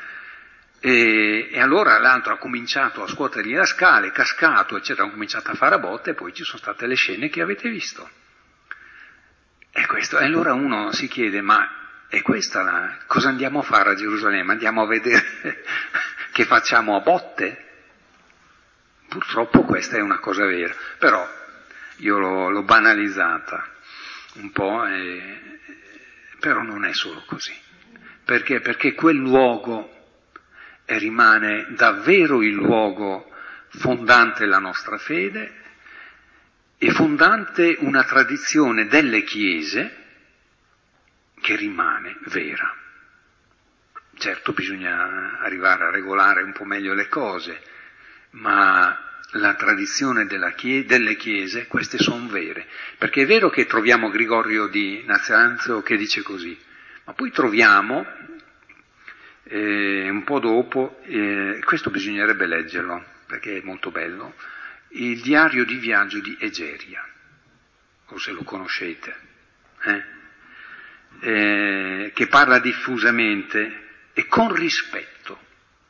E, e allora l'altro ha cominciato a scuotergli la scala, è cascato, eccetera, hanno cominciato a fare a botte e poi ci sono state le scene che avete visto. E, questo, e allora uno si chiede, ma è questa la... cosa andiamo a fare a Gerusalemme? Andiamo a vedere che facciamo a botte? Purtroppo questa è una cosa vera, però io l'ho, l'ho banalizzata un po', e, però non è solo così. Perché? Perché quel luogo e rimane davvero il luogo fondante la nostra fede e fondante una tradizione delle chiese che rimane vera. Certo bisogna arrivare a regolare un po' meglio le cose, ma la tradizione della chie- delle chiese, queste sono vere, perché è vero che troviamo Gregorio di Nazianzo che dice così, ma poi troviamo Eh, un po' dopo, eh, questo bisognerebbe leggerlo perché è molto bello, il diario di viaggio di Egeria, o se lo conoscete, eh? Eh, che parla diffusamente e con rispetto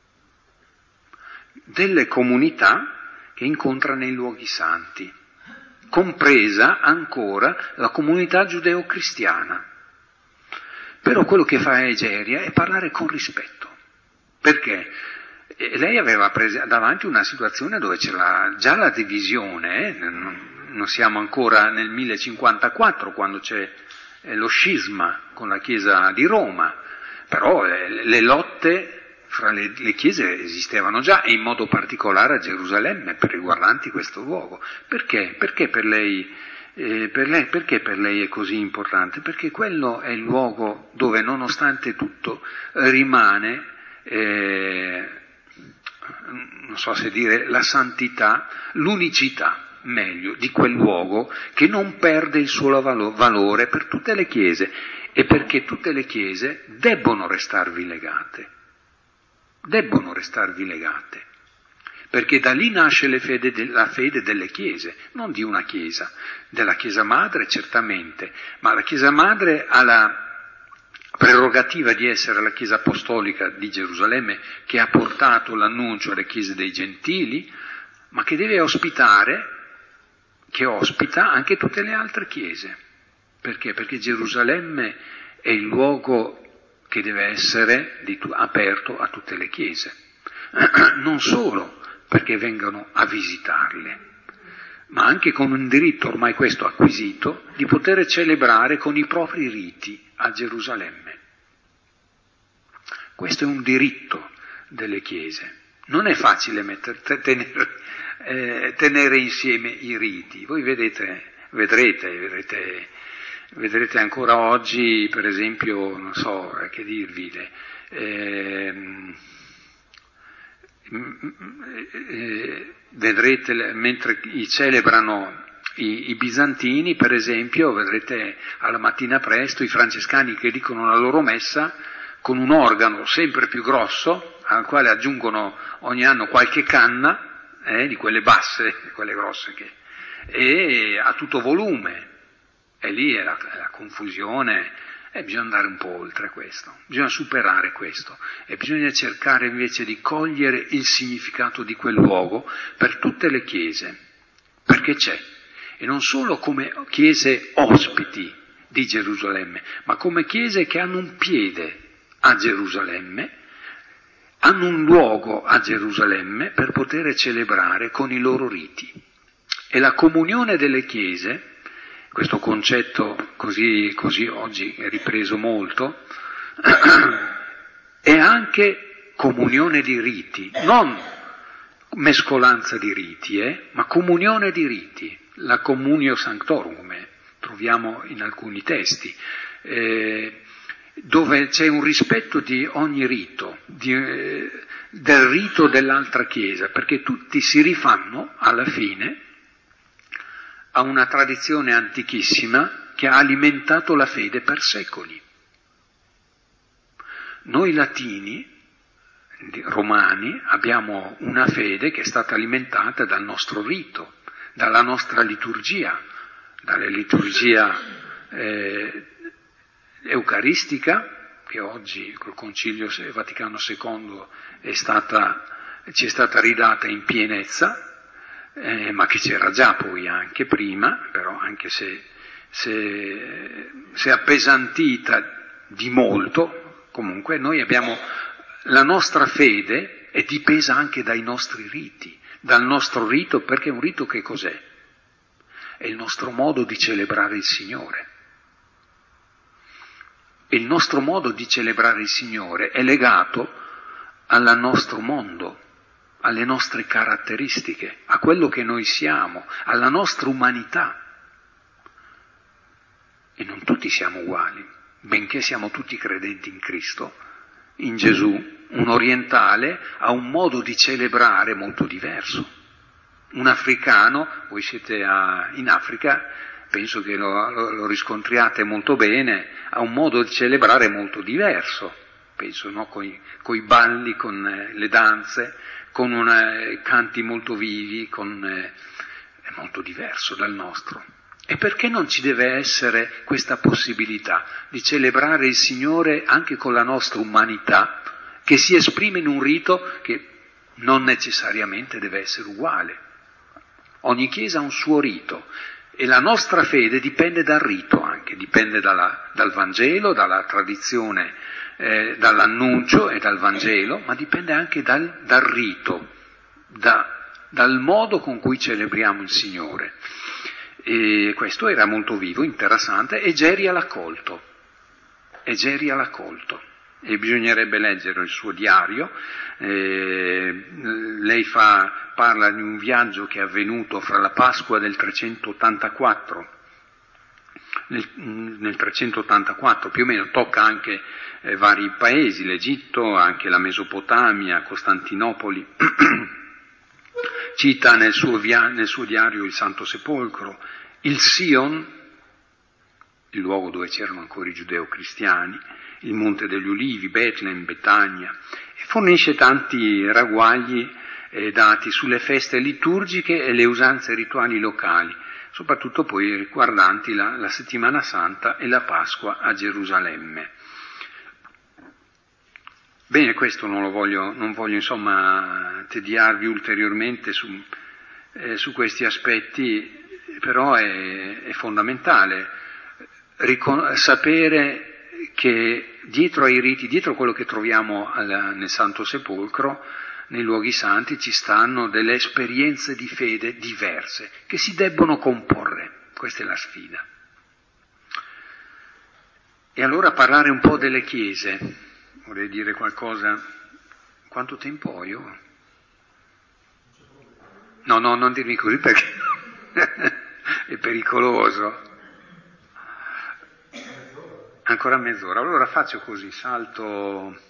delle comunità che incontra nei luoghi santi, compresa ancora la comunità giudeo-cristiana. Però quello che fa Egeria è parlare con rispetto. Perché? E lei aveva preso davanti una situazione dove c'era già la divisione, eh? Non siamo ancora nel mille cinquantaquattro quando c'è lo scisma con la Chiesa di Roma, però le, le lotte fra le, le chiese esistevano già, e in modo particolare a Gerusalemme per riguardanti questo luogo. Perché? Perché per lei... Eh, per lei, perché per lei è così importante? Perché quello è il luogo dove, nonostante tutto, rimane, eh, non so se dire, la santità, l'unicità, meglio, di quel luogo che non perde il suo valore per tutte le chiese, e perché tutte le chiese debbono restarvi legate, debbono restarvi legate. Perché da lì nasce le fede de, la fede delle chiese, non di una chiesa, della chiesa madre certamente, ma la chiesa madre ha la prerogativa di essere la chiesa apostolica di Gerusalemme, che ha portato l'annuncio alle chiese dei gentili, ma che deve ospitare, che ospita anche tutte le altre chiese. Perché? Perché Gerusalemme è il luogo che deve essere di, aperto a tutte le chiese. Non solo perché vengano a visitarle, ma anche con un diritto ormai questo acquisito di poter celebrare con i propri riti a Gerusalemme. Questo è un diritto delle chiese. Non è facile mettere, tenere, eh, tenere insieme i riti. Voi vedete, vedrete, vedrete, vedrete ancora oggi, per esempio, non so che dirvi, eh, vedrete mentre celebrano i, i bizantini, per esempio, vedrete alla mattina presto i francescani che dicono la loro messa con un organo sempre più grosso, al quale aggiungono ogni anno qualche canna, eh, di quelle basse, quelle grosse, che, e a tutto volume. E lì è la, la confusione, e bisogna andare un po' oltre questo, bisogna superare questo e bisogna cercare invece di cogliere il significato di quel luogo per tutte le chiese, perché c'è, e non solo come chiese ospiti di Gerusalemme, ma come chiese che hanno un piede a Gerusalemme, hanno un luogo a Gerusalemme per poter celebrare con i loro riti. E la comunione delle chiese, questo concetto così, così oggi è ripreso molto, è anche comunione di riti, non mescolanza di riti, eh, ma comunione di riti, la communio sanctorum, come troviamo in alcuni testi, eh, dove c'è un rispetto di ogni rito, di, eh, del rito dell'altra chiesa, perché tutti si rifanno alla fine a una tradizione antichissima che ha alimentato la fede per secoli. Noi latini, romani, abbiamo una fede che è stata alimentata dal nostro rito, dalla nostra liturgia, dalla liturgia eh, eucaristica, che oggi col Concilio Vaticano secondo è stata, ci è stata ridata in pienezza, Eh, ma che c'era già poi anche prima, però anche se, se, se appesantita di molto, comunque noi abbiamo, la nostra fede è dipesa anche dai nostri riti, dal nostro rito, perché un rito che cos'è? È il nostro modo di celebrare il Signore. E il nostro modo di celebrare il Signore è legato al nostro mondo, alle nostre caratteristiche, a quello che noi siamo, alla nostra umanità. E non tutti siamo uguali, benché siamo tutti credenti in Cristo, in Gesù. Un orientale ha un modo di celebrare molto diverso. Un africano, voi siete a, in Africa, penso che lo, lo, lo riscontriate molto bene, ha un modo di celebrare molto diverso, penso, no? Con i balli, con eh, le danze, con una, canti molto vivi, con, eh, è molto diverso dal nostro. E perché non ci deve essere questa possibilità di celebrare il Signore anche con la nostra umanità, che si esprime in un rito che non necessariamente deve essere uguale? Ogni chiesa ha un suo rito e la nostra fede dipende dal rito anche, dipende dalla, dal Vangelo, dalla tradizione, Eh, dall'annuncio e dal Vangelo, ma dipende anche dal, dal rito, da, dal modo con cui celebriamo il Signore. E questo era molto vivo, interessante, e Geri l'ha colto, e Geri l'ha colto, e bisognerebbe leggere il suo diario. Eh, lei fa, parla di un viaggio che è avvenuto fra la Pasqua del trecentottantaquattro, Nel, nel trecentottantaquattro più o meno, tocca anche eh, vari paesi, l'Egitto, anche la Mesopotamia, Costantinopoli, cita nel suo, via, nel suo diario il Santo Sepolcro, il Sion, il luogo dove c'erano ancora i giudeo-cristiani, il Monte degli Ulivi, Betlem, Betania, e fornisce tanti ragguagli eh, dati sulle feste liturgiche e le usanze rituali locali, soprattutto poi riguardanti la, la Settimana Santa e la Pasqua a Gerusalemme. Bene, questo non lo voglio, non voglio insomma tediarvi ulteriormente su, eh, su questi aspetti, però è, è fondamentale ricon- sapere che dietro ai riti, dietro quello che troviamo al, nel Santo Sepolcro, nei luoghi santi, ci stanno delle esperienze di fede diverse che si debbono comporre. Questa è la sfida. E allora parlare un po' delle chiese. Vorrei dire qualcosa. Quanto tempo ho io? No, no, non dirmi così perché è pericoloso. Ancora mezz'ora. Allora faccio così, salto.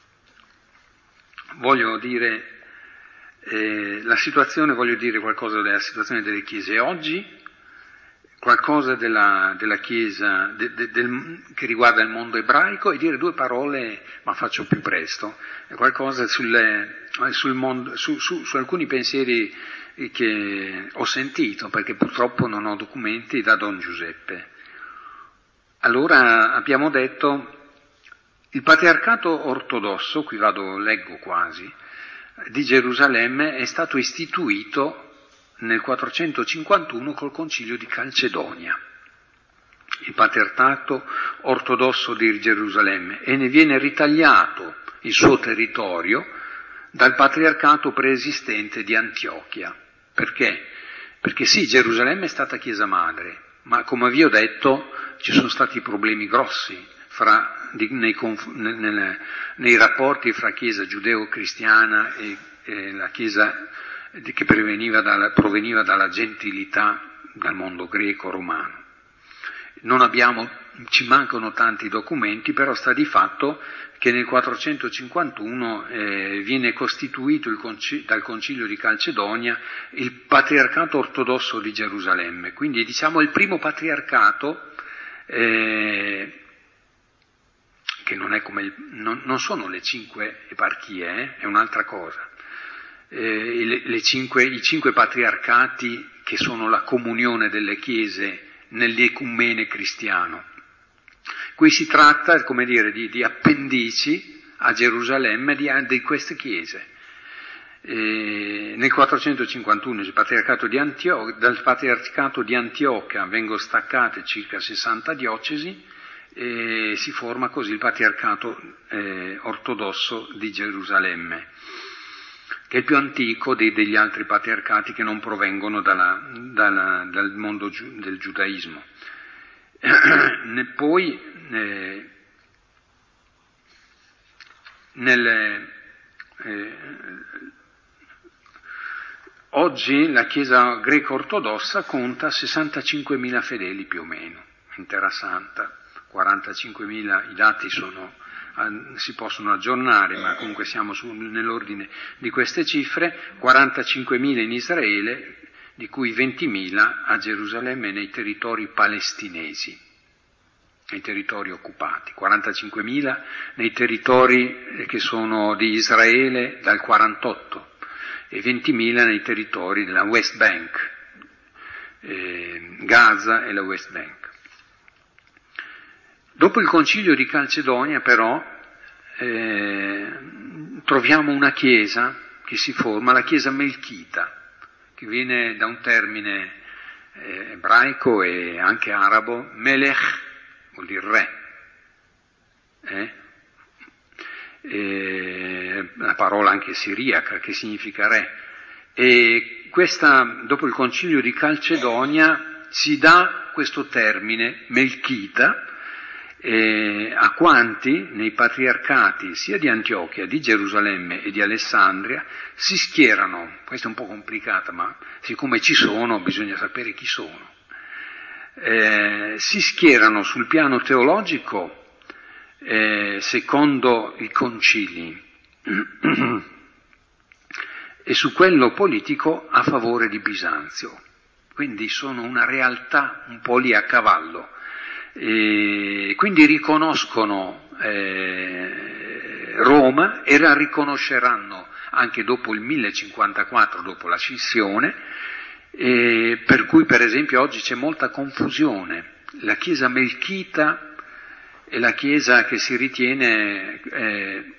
Voglio dire eh, la situazione, voglio dire qualcosa della situazione delle chiese oggi, qualcosa della, della chiesa de, de, del, che riguarda il mondo ebraico, e dire due parole, ma faccio più presto, qualcosa sulle, sul mondo, su, su, su alcuni pensieri che ho sentito, perché purtroppo non ho documenti, da Don Giuseppe. allora abbiamo detto, il patriarcato ortodosso, qui vado, leggo quasi, di Gerusalemme è stato istituito nel quattrocentocinquantuno col concilio di Calcedonia, il patriarcato ortodosso di Gerusalemme, e ne viene ritagliato il suo territorio dal patriarcato preesistente di Antiochia. Perché? Perché sì, Gerusalemme è stata chiesa madre, ma come vi ho detto ci sono stati problemi grossi fra, di, nei, nel, nei rapporti fra chiesa giudeo-cristiana e, e la chiesa che proveniva dalla, proveniva dalla gentilità, dal mondo greco-romano. Non abbiamo, ci mancano tanti documenti, però sta di fatto che nel quattrocentocinquantuno eh, viene costituito il conci- dal concilio di Calcedonia il patriarcato ortodosso di Gerusalemme, quindi diciamo il primo patriarcato eh, che non è come il, non, non sono le cinque eparchie, eh, è un'altra cosa. Eh, le, le cinque, i cinque patriarcati che sono la comunione delle chiese nell'ecumene cristiano. Qui si tratta, come dire, di, di appendici a Gerusalemme di, di queste chiese. E nel quattrocentocinquantuno il patriarcato di Antio- dal patriarcato di Antiochia vengono staccate circa sessanta diocesi e si forma così il patriarcato eh, ortodosso di Gerusalemme, che è il più antico dei, degli altri patriarcati che non provengono dalla, dalla, dal mondo giu, del giudaismo. Poi eh, nel, eh, oggi la Chiesa greco-ortodossa conta sessantacinquemila fedeli più o meno, in Terra Santa, quarantacinquemila, i dati sono, si possono aggiornare, ma comunque siamo su, nell'ordine di queste cifre, quarantacinquemila in Israele, di cui ventimila a Gerusalemme e nei territori palestinesi, nei territori occupati, quarantacinquemila nei territori che sono di Israele dal quarantotto e ventimila nei territori della West Bank, eh, Gaza e la West Bank. Dopo il concilio di Calcedonia però eh, troviamo una chiesa che si forma, la chiesa melchita, che viene da un termine eh, ebraico e anche arabo, melech vuol dire re, eh? E la parola anche siriaca che significa re, e questa, dopo il concilio di Calcedonia si dà questo termine melchita eh, a quanti nei patriarcati sia di Antiochia, di Gerusalemme e di Alessandria si schierano, questa è un po' complicata ma siccome ci sono bisogna sapere chi sono, eh, si schierano sul piano teologico eh, secondo i concili e su quello politico a favore di Bisanzio, quindi sono una realtà un po' lì a cavallo. E quindi riconoscono eh, Roma e la riconosceranno anche dopo il millecinquantaquattro, dopo la scissione, eh, per cui per esempio oggi c'è molta confusione. La chiesa melchita è la chiesa che si ritiene eh,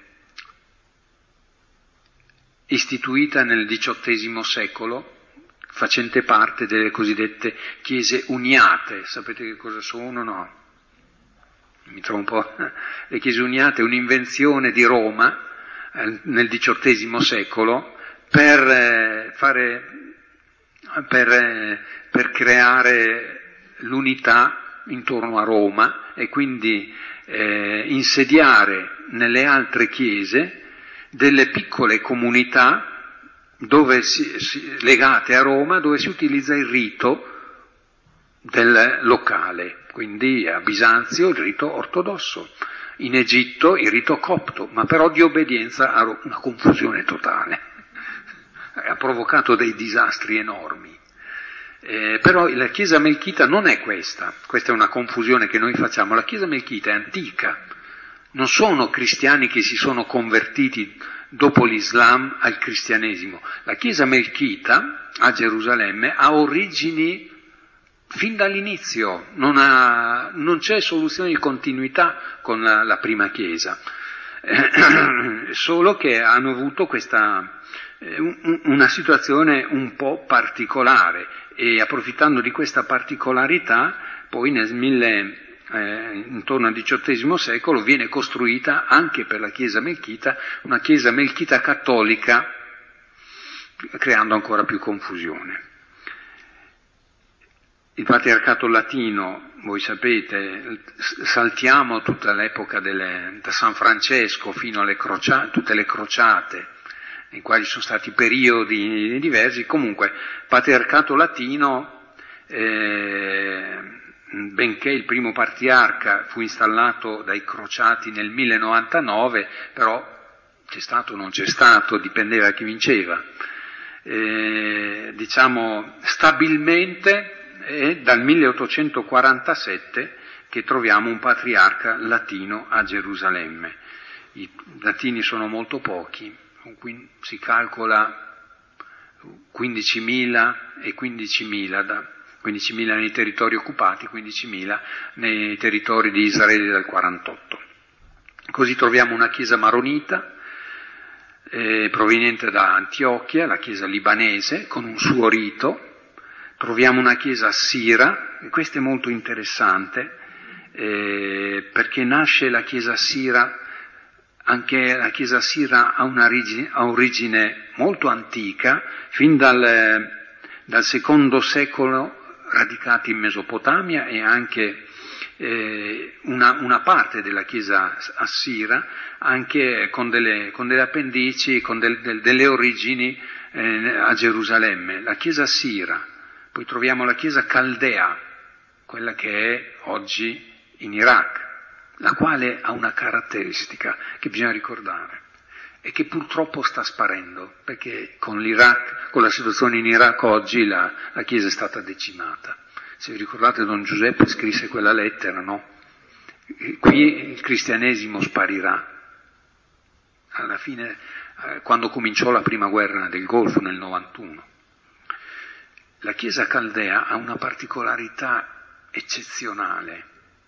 istituita nel diciottesimo secolo, facente parte delle cosiddette chiese uniate. Sapete che cosa sono? No? Mi trovo un po'. Le chiese uniate è un'invenzione di Roma eh, nel diciottesimo secolo per eh, fare, per, eh, per creare l'unità intorno a Roma e quindi eh, insediare nelle altre chiese delle piccole comunità dove si, si, legate a Roma, dove si utilizza il rito del locale, quindi a Bisanzio il rito ortodosso, in Egitto il rito copto, ma però di obbedienza a Roma, una confusione totale, ha provocato dei disastri enormi. Eh, però la Chiesa melchita non è questa, questa è una confusione che noi facciamo, la Chiesa melchita è antica, non sono cristiani che si sono convertiti dopo l'Islam al cristianesimo. La Chiesa melchita a Gerusalemme ha origini fin dall'inizio, non, ha, non c'è soluzione di continuità con la, la prima Chiesa, eh, solo che hanno avuto questa, eh, un, una situazione un po' particolare e approfittando di questa particolarità poi nel mille, eh, intorno al diciottesimo secolo viene costruita anche per la Chiesa melchita una Chiesa melchita cattolica, creando ancora più confusione. Il patriarcato latino, voi sapete, saltiamo tutta l'epoca delle, da San Francesco fino alle crociate, tutte le crociate, in quali sono stati periodi diversi. Comunque, patriarcato latino, eh, benché il primo patriarca fu installato dai crociati nel mille novantanove, però c'è stato o non c'è stato, dipendeva da chi vinceva. Eh, diciamo stabilmente è dal milleottocentoquarantasette che troviamo un patriarca latino a Gerusalemme. I latini sono molto pochi, si calcola quindicimila e quindicimila, da, quindicimila nei territori occupati, quindicimila nei territori di Israele dal quarantotto. Così troviamo una chiesa maronita, eh, proveniente da Antiochia, la chiesa libanese, con un suo rito. Troviamo una chiesa assira, e questo è molto interessante, eh, perché nasce la chiesa assira, anche la chiesa assira ha un'origine, ha origine molto antica, fin dal, dal secondo secolo radicati in Mesopotamia e anche eh, una, una parte della chiesa assira, anche con delle, con delle appendici, con del, del, delle origini eh, a Gerusalemme. La chiesa assira. Poi troviamo la chiesa caldea, quella che è oggi in Iraq, la quale ha una caratteristica che bisogna ricordare e che purtroppo sta sparendo, perché con l'Iraq, con la situazione in Iraq oggi la, la chiesa è stata decimata. Se vi ricordate, Don Giuseppe scrisse quella lettera, no? Qui il cristianesimo sparirà. Alla fine, eh, quando cominciò la prima guerra del Golfo nel novantuno. La Chiesa caldea ha una particolarità eccezionale.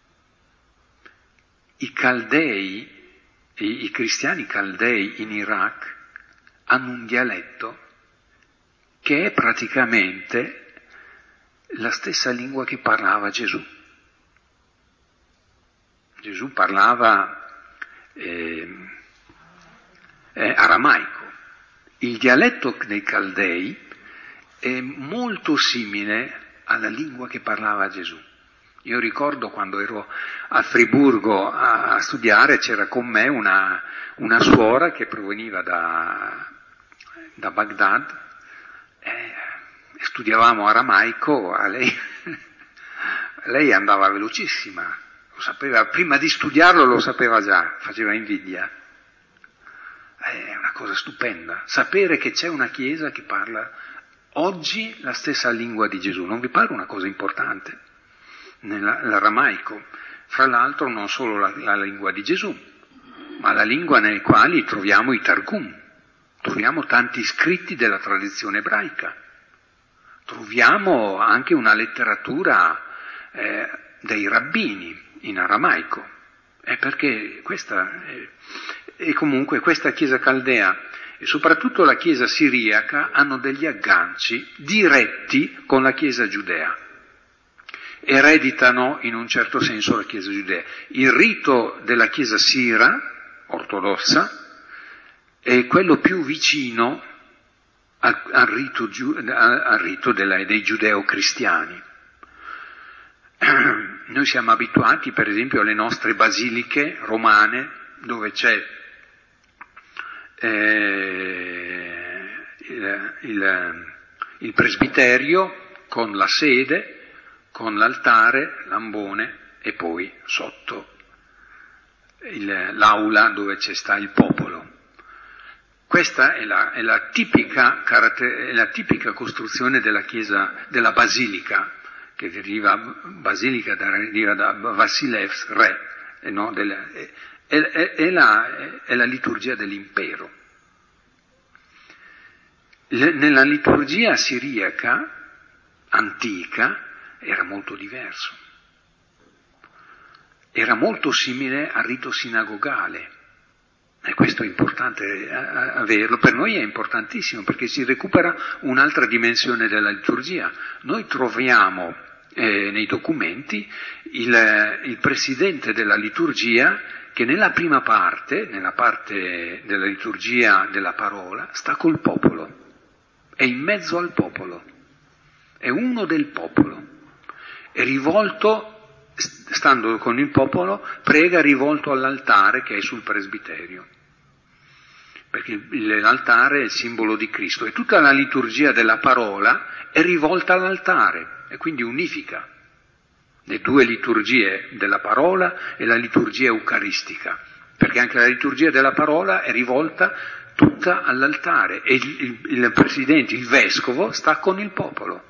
I caldei, i, i cristiani caldei in Iraq hanno un dialetto che è praticamente la stessa lingua che parlava Gesù. Gesù parlava eh, eh, aramaico. Il dialetto dei caldei è molto simile alla lingua che parlava Gesù. Io ricordo quando ero a Friburgo a, a studiare, c'era con me una, una suora che proveniva da, da Baghdad, e studiavamo aramaico, a lei, lei andava velocissima, lo sapeva, prima di studiarlo lo sapeva già, faceva invidia. È una cosa stupenda, sapere che c'è una chiesa che parla oggi la stessa lingua di Gesù. Non vi pare una cosa importante? L'aramaico, fra l'altro non solo la, la lingua di Gesù, ma la lingua nei quali troviamo i Targum, troviamo tanti scritti della tradizione ebraica, troviamo anche una letteratura eh, dei rabbini in aramaico, è perché questa, è, e comunque questa chiesa caldea e soprattutto la chiesa siriaca hanno degli agganci diretti con la chiesa giudea. Ereditano in un certo senso la chiesa giudea. Il rito della chiesa sira, ortodossa, è quello più vicino al, al rito, al rito della, dei giudeo-cristiani. Noi siamo abituati per esempio alle nostre basiliche romane dove c'è eh, il, il, il presbiterio con la sede, con l'altare, l'ambone e poi sotto il, l'aula dove c'è sta il popolo. Questa è la, è la tipica è la tipica costruzione della chiesa, della basilica, che deriva, basilica deriva da Vasilevs, re, eh, no, della, è, è, è, la, è la liturgia dell'impero. Le, nella liturgia siriaca antica era molto diverso. Era molto simile al rito sinagogale. E questo è importante averlo, per noi è importantissimo perché si recupera un'altra dimensione della liturgia. Noi troviamo eh, nei documenti il, il presidente della liturgia che nella prima parte, nella parte della liturgia della parola, sta col popolo, è in mezzo al popolo, è uno del popolo, è rivolto, stando con il popolo, prega rivolto all'altare che è sul presbiterio. Perché l'altare è il simbolo di Cristo e tutta la liturgia della parola è rivolta all'altare e quindi unifica le due liturgie della parola e la liturgia eucaristica, perché anche la liturgia della parola è rivolta tutta all'altare e il, il, il presidente, il vescovo, sta con il popolo.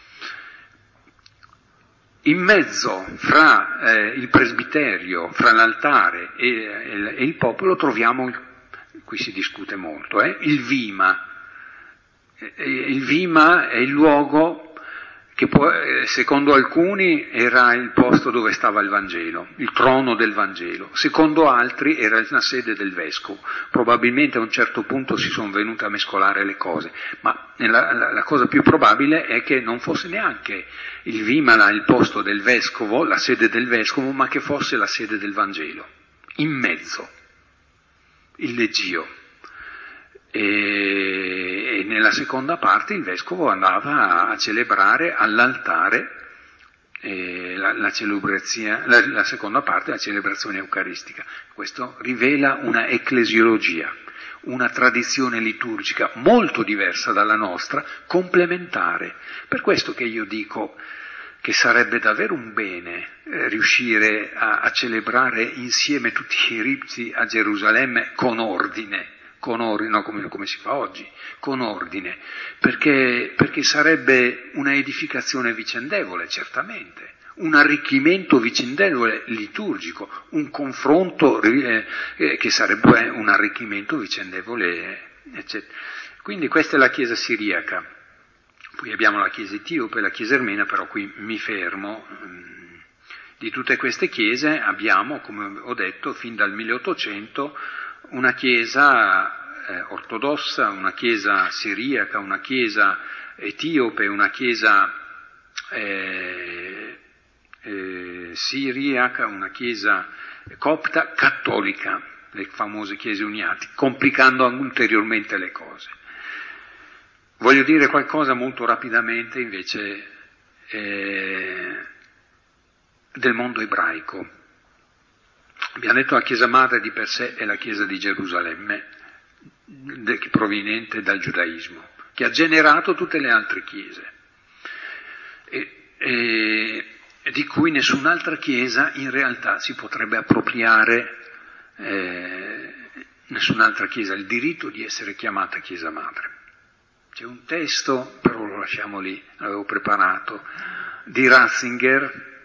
In mezzo fra eh, il presbiterio, fra l'altare e, e, e il popolo troviamo il qui si discute molto, eh? il vima. Il vima è il luogo che poi, secondo alcuni era il posto dove stava il Vangelo, il trono del Vangelo, secondo altri era la sede del vescovo. Probabilmente a un certo punto si sono venute a mescolare le cose, ma la, la, la cosa più probabile è che non fosse neanche il vima il posto del vescovo, la sede del vescovo, ma che fosse la sede del Vangelo, in mezzo. Il leggio, e, e nella seconda parte il vescovo andava a celebrare all'altare eh, la, la, la, la seconda parte, la celebrazione eucaristica. Questo rivela una ecclesiologia, una tradizione liturgica molto diversa dalla nostra, complementare. Per questo che io dico che sarebbe davvero un bene eh, riuscire a, a celebrare insieme tutti i riti a Gerusalemme con ordine, con ordine, no, come, come si fa oggi, con ordine, perché, perché sarebbe una edificazione vicendevole, certamente, un arricchimento vicendevole liturgico, un confronto eh, eh, che sarebbe un arricchimento vicendevole, eccetera. Quindi questa è la Chiesa siriaca. Poi abbiamo la Chiesa etiope e la Chiesa armena, però qui mi fermo. Di tutte queste chiese abbiamo, come ho detto, fin dal milleottocento una Chiesa eh, ortodossa, una Chiesa siriaca, una Chiesa etiope, una Chiesa eh, eh, siriaca, una Chiesa copta, cattolica, le famose Chiese uniate, complicando ulteriormente le cose. Voglio dire qualcosa molto rapidamente invece eh, del mondo ebraico. Abbiamo detto la Chiesa madre di per sé è la Chiesa di Gerusalemme, de, proveniente dal giudaismo, che ha generato tutte le altre chiese, e, e, e di cui nessun'altra chiesa in realtà si potrebbe appropriare, eh, nessun'altra chiesa ha il diritto di essere chiamata Chiesa madre. C'è un testo, però lo lasciamo lì, l'avevo preparato, di Ratzinger,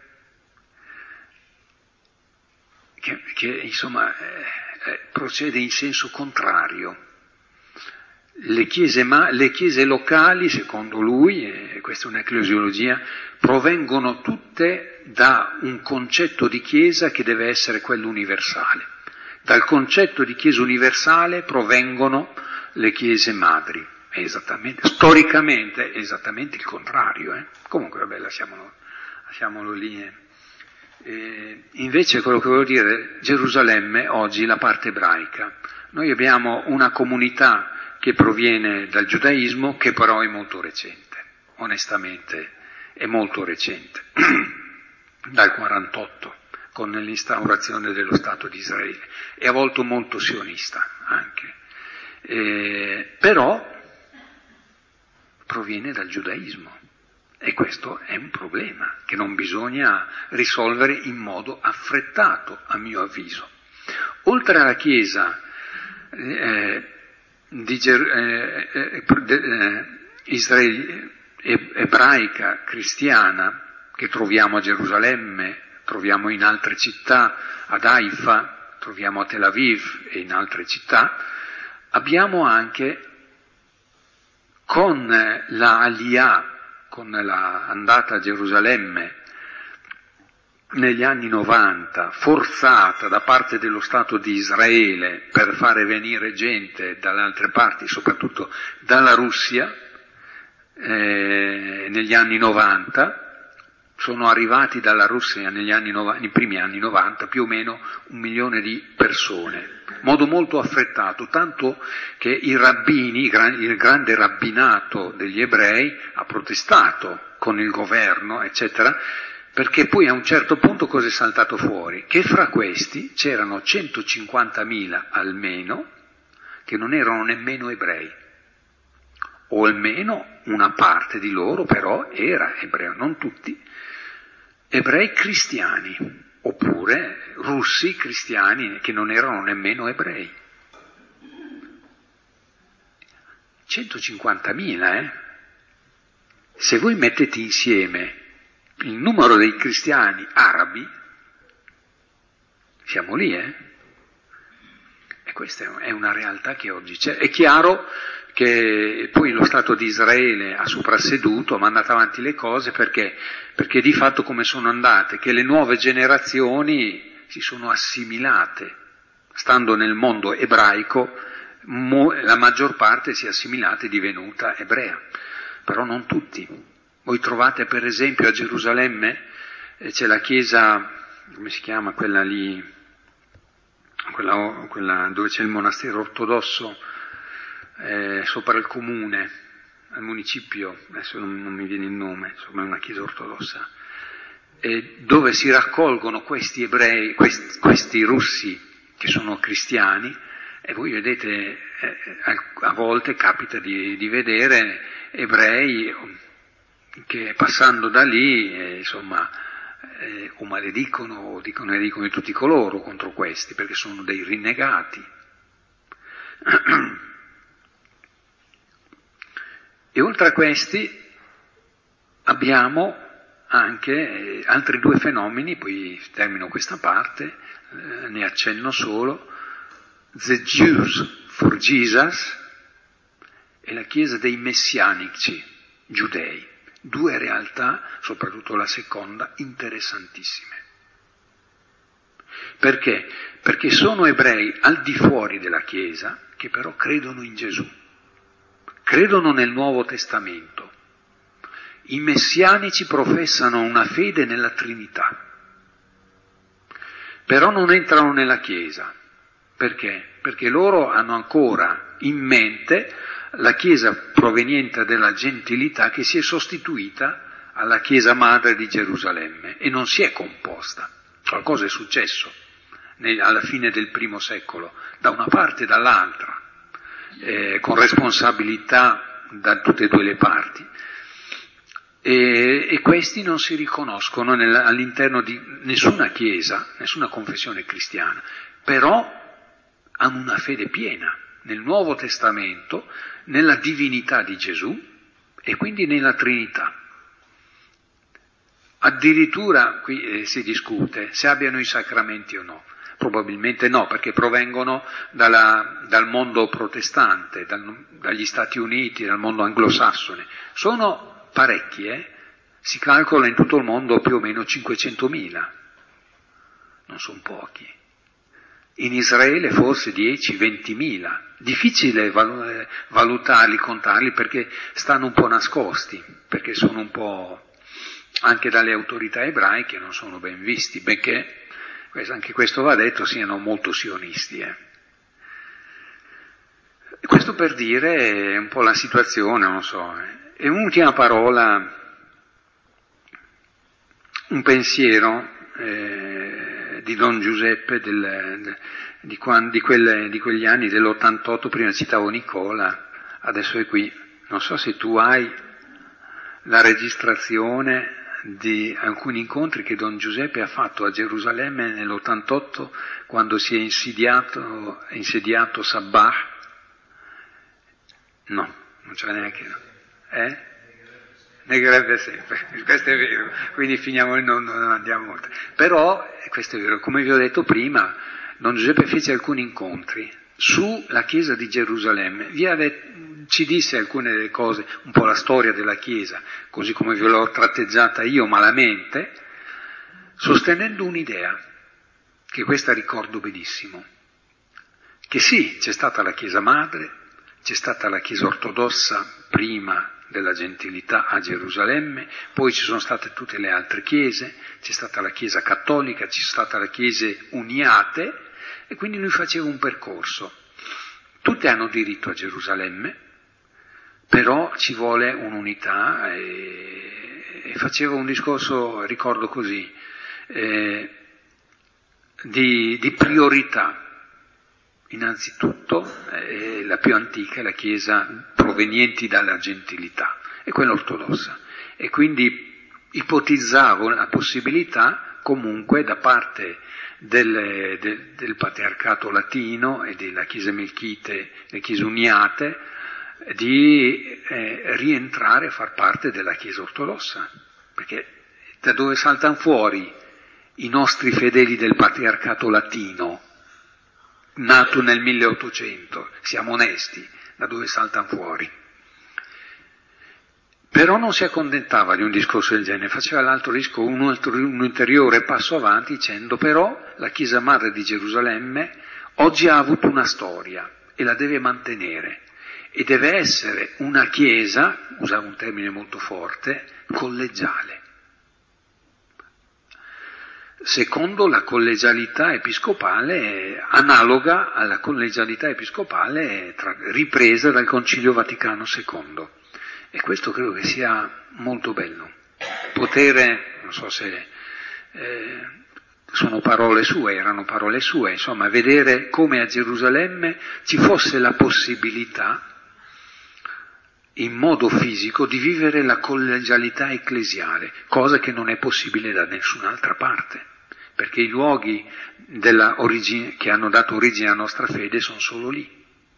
che, che insomma eh, procede in senso contrario. Le chiese, ma, le chiese locali, secondo lui, e questa è un'ecclesiologia, provengono tutte da un concetto di chiesa che deve essere quello universale. Dal concetto di chiesa universale provengono le chiese madri. È esattamente, storicamente è esattamente il contrario. Eh? Comunque, vabbè, lasciamolo, lasciamolo lì. Eh, invece quello che volevo dire, Gerusalemme, oggi la parte ebraica. Noi abbiamo una comunità che proviene dal giudaismo, che però è molto recente, onestamente è molto recente, dal quarantotto, con l'instaurazione dello Stato di Israele, e a volte molto sionista anche. Eh, però proviene dal giudaismo e questo è un problema che non bisogna risolvere in modo affrettato, a mio avviso. Oltre alla Chiesa eh, di Ger- eh, eh, eh, israel- ebraica cristiana che troviamo a Gerusalemme, troviamo in altre città, ad Haifa, troviamo a Tel Aviv e in altre città, abbiamo anche con la Aliyah, con la andata a Gerusalemme negli anni novanta, forzata da parte dello Stato di Israele per fare venire gente dalle altre parti, soprattutto dalla Russia, eh, negli anni novanta, sono arrivati dalla Russia negli anni novanta, nei primi anni novanta più o meno un milione di persone, in modo molto affrettato, tanto che i rabbini, il grande rabbinato degli ebrei ha protestato con il governo, eccetera, perché poi a un certo punto cosa è saltato fuori? Che fra questi c'erano centocinquantamila almeno che non erano nemmeno ebrei, o almeno una parte di loro però era ebreo, non tutti, ebrei cristiani, oppure russi cristiani che non erano nemmeno ebrei. centocinquantamila, eh? Se voi mettete insieme il numero dei cristiani arabi, siamo lì, eh? E questa è una realtà che oggi c'è. È chiaro che poi lo Stato di Israele ha soprasseduto, ha mandato avanti le cose perché, perché di fatto come sono andate? Che le nuove generazioni si sono assimilate, stando nel mondo ebraico, mo, la maggior parte si è assimilata e divenuta ebrea, però non tutti. Voi trovate per esempio a Gerusalemme, eh, c'è la chiesa, come si chiama, quella lì, quella, quella dove c'è il monastero ortodosso, eh, sopra il comune, al municipio, adesso non, non mi viene il nome, insomma è una chiesa ortodossa, eh, dove si raccolgono questi ebrei, questi, questi russi che sono cristiani, e voi vedete, eh, a, a volte capita di, di vedere ebrei che passando da lì, eh, insomma, eh, o maledicono o dicono, ne dicono di tutti coloro contro questi, perché sono dei rinnegati. E oltre a questi abbiamo anche eh, altri due fenomeni, poi termino questa parte, eh, ne accenno solo, The Jews for Jesus e la Chiesa dei messianici giudei. Due realtà, soprattutto la seconda, interessantissime. Perché? Perché sono ebrei al di fuori della Chiesa che però credono in Gesù, credono nel Nuovo Testamento. I messianici professano una fede nella Trinità, però non entrano nella Chiesa. Perché? Perché loro hanno ancora in mente la Chiesa proveniente dalla gentilità che si è sostituita alla Chiesa madre di Gerusalemme e non si è composta. Qualcosa è successo alla fine del primo secolo, da una parte e dall'altra, eh, con responsabilità da tutte e due le parti. E, e questi non si riconoscono nel, all'interno di nessuna Chiesa, nessuna confessione cristiana, però hanno una fede piena nel Nuovo Testamento, nella divinità di Gesù e quindi nella Trinità. Addirittura qui eh, si discute se abbiano i sacramenti o no. Probabilmente no, perché provengono dalla, dal mondo protestante, dal, dagli Stati Uniti, dal mondo anglosassone. Sono parecchi, eh? Si calcola in tutto il mondo più o meno cinquecentomila, non sono pochi. In Israele forse dieci ventimila, difficile valutarli, contarli perché stanno un po' nascosti, perché sono un po' anche dalle autorità ebraiche non sono ben visti, benché, anche questo va detto, siano molto sionisti. Eh. Questo per dire un po' la situazione, non so. Eh. E un'ultima parola, un pensiero eh, di Don Giuseppe del, del, di, quando, di, quelle, di quegli anni dell'ottantotto, prima citavo Nicola, adesso è qui. Non so se tu hai la registrazione di alcuni incontri che Don Giuseppe ha fatto a Gerusalemme nell'ottantotto quando si è insediato, insediato Sabbah. No, non c'è neanche. Eh? Negherebbe sempre, questo è vero, quindi finiamo e non, non andiamo oltre. Però, questo è vero, come vi ho detto prima, Don Giuseppe fece alcuni incontri sulla chiesa di Gerusalemme, via de, ci disse alcune delle cose, un po' la storia della Chiesa, così come ve l'ho tratteggiata io malamente, sostenendo un'idea, che questa ricordo benissimo, che sì, c'è stata la Chiesa Madre, c'è stata la Chiesa ortodossa prima della gentilità a Gerusalemme, poi ci sono state tutte le altre chiese, c'è stata la Chiesa cattolica, ci sono state le chiese uniate, e quindi lui faceva un percorso. Tutte hanno diritto a Gerusalemme, però ci vuole un'unità, e, e faceva un discorso, ricordo così, eh, di, di priorità. Innanzitutto eh, la più antica è la Chiesa provenienti dalla gentilità, e quella ortodossa, e quindi ipotizzavo la possibilità comunque da parte del, del, del patriarcato latino e della Chiesa melchite, le Chiese uniate, di eh, rientrare a far parte della Chiesa ortodossa, perché da dove saltano fuori i nostri fedeli del patriarcato latino, nato nel milleottocento, siamo onesti, da dove saltano fuori. Però non si accontentava di un discorso del genere, faceva l'altro discorso, un, altro, un ulteriore passo avanti dicendo però la Chiesa Madre di Gerusalemme oggi ha avuto una storia e la deve mantenere, e deve essere una Chiesa, usava un termine molto forte, collegiale. Secondo la collegialità episcopale, analoga alla collegialità episcopale tra, ripresa dal Concilio Vaticano secondo. E questo credo che sia molto bello. Potere, non so se eh, sono parole sue, erano parole sue, insomma, vedere come a Gerusalemme ci fosse la possibilità, in modo fisico, di vivere la collegialità ecclesiale, cosa che non è possibile da nessun'altra parte. Perché i luoghi della origine, che hanno dato origine alla nostra fede sono solo lì.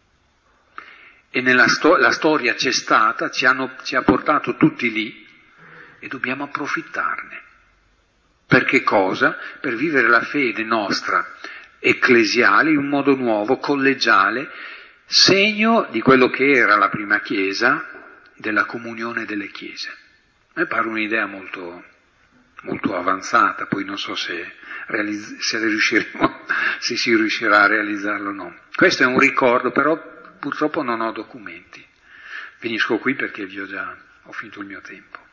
E nella sto- la storia c'è stata, ci, hanno, ci ha portato tutti lì, e dobbiamo approfittarne. Per che cosa? Per vivere la fede nostra ecclesiale in un modo nuovo, collegiale, segno di quello che era la prima Chiesa, della comunione delle Chiese. A me pare un'idea molto, molto avanzata, poi non so se, realizz- se riusciremo, se si riuscirà a realizzarlo o no. Questo è un ricordo, però purtroppo non ho documenti. Finisco qui perché vi ho già, ho finito il mio tempo.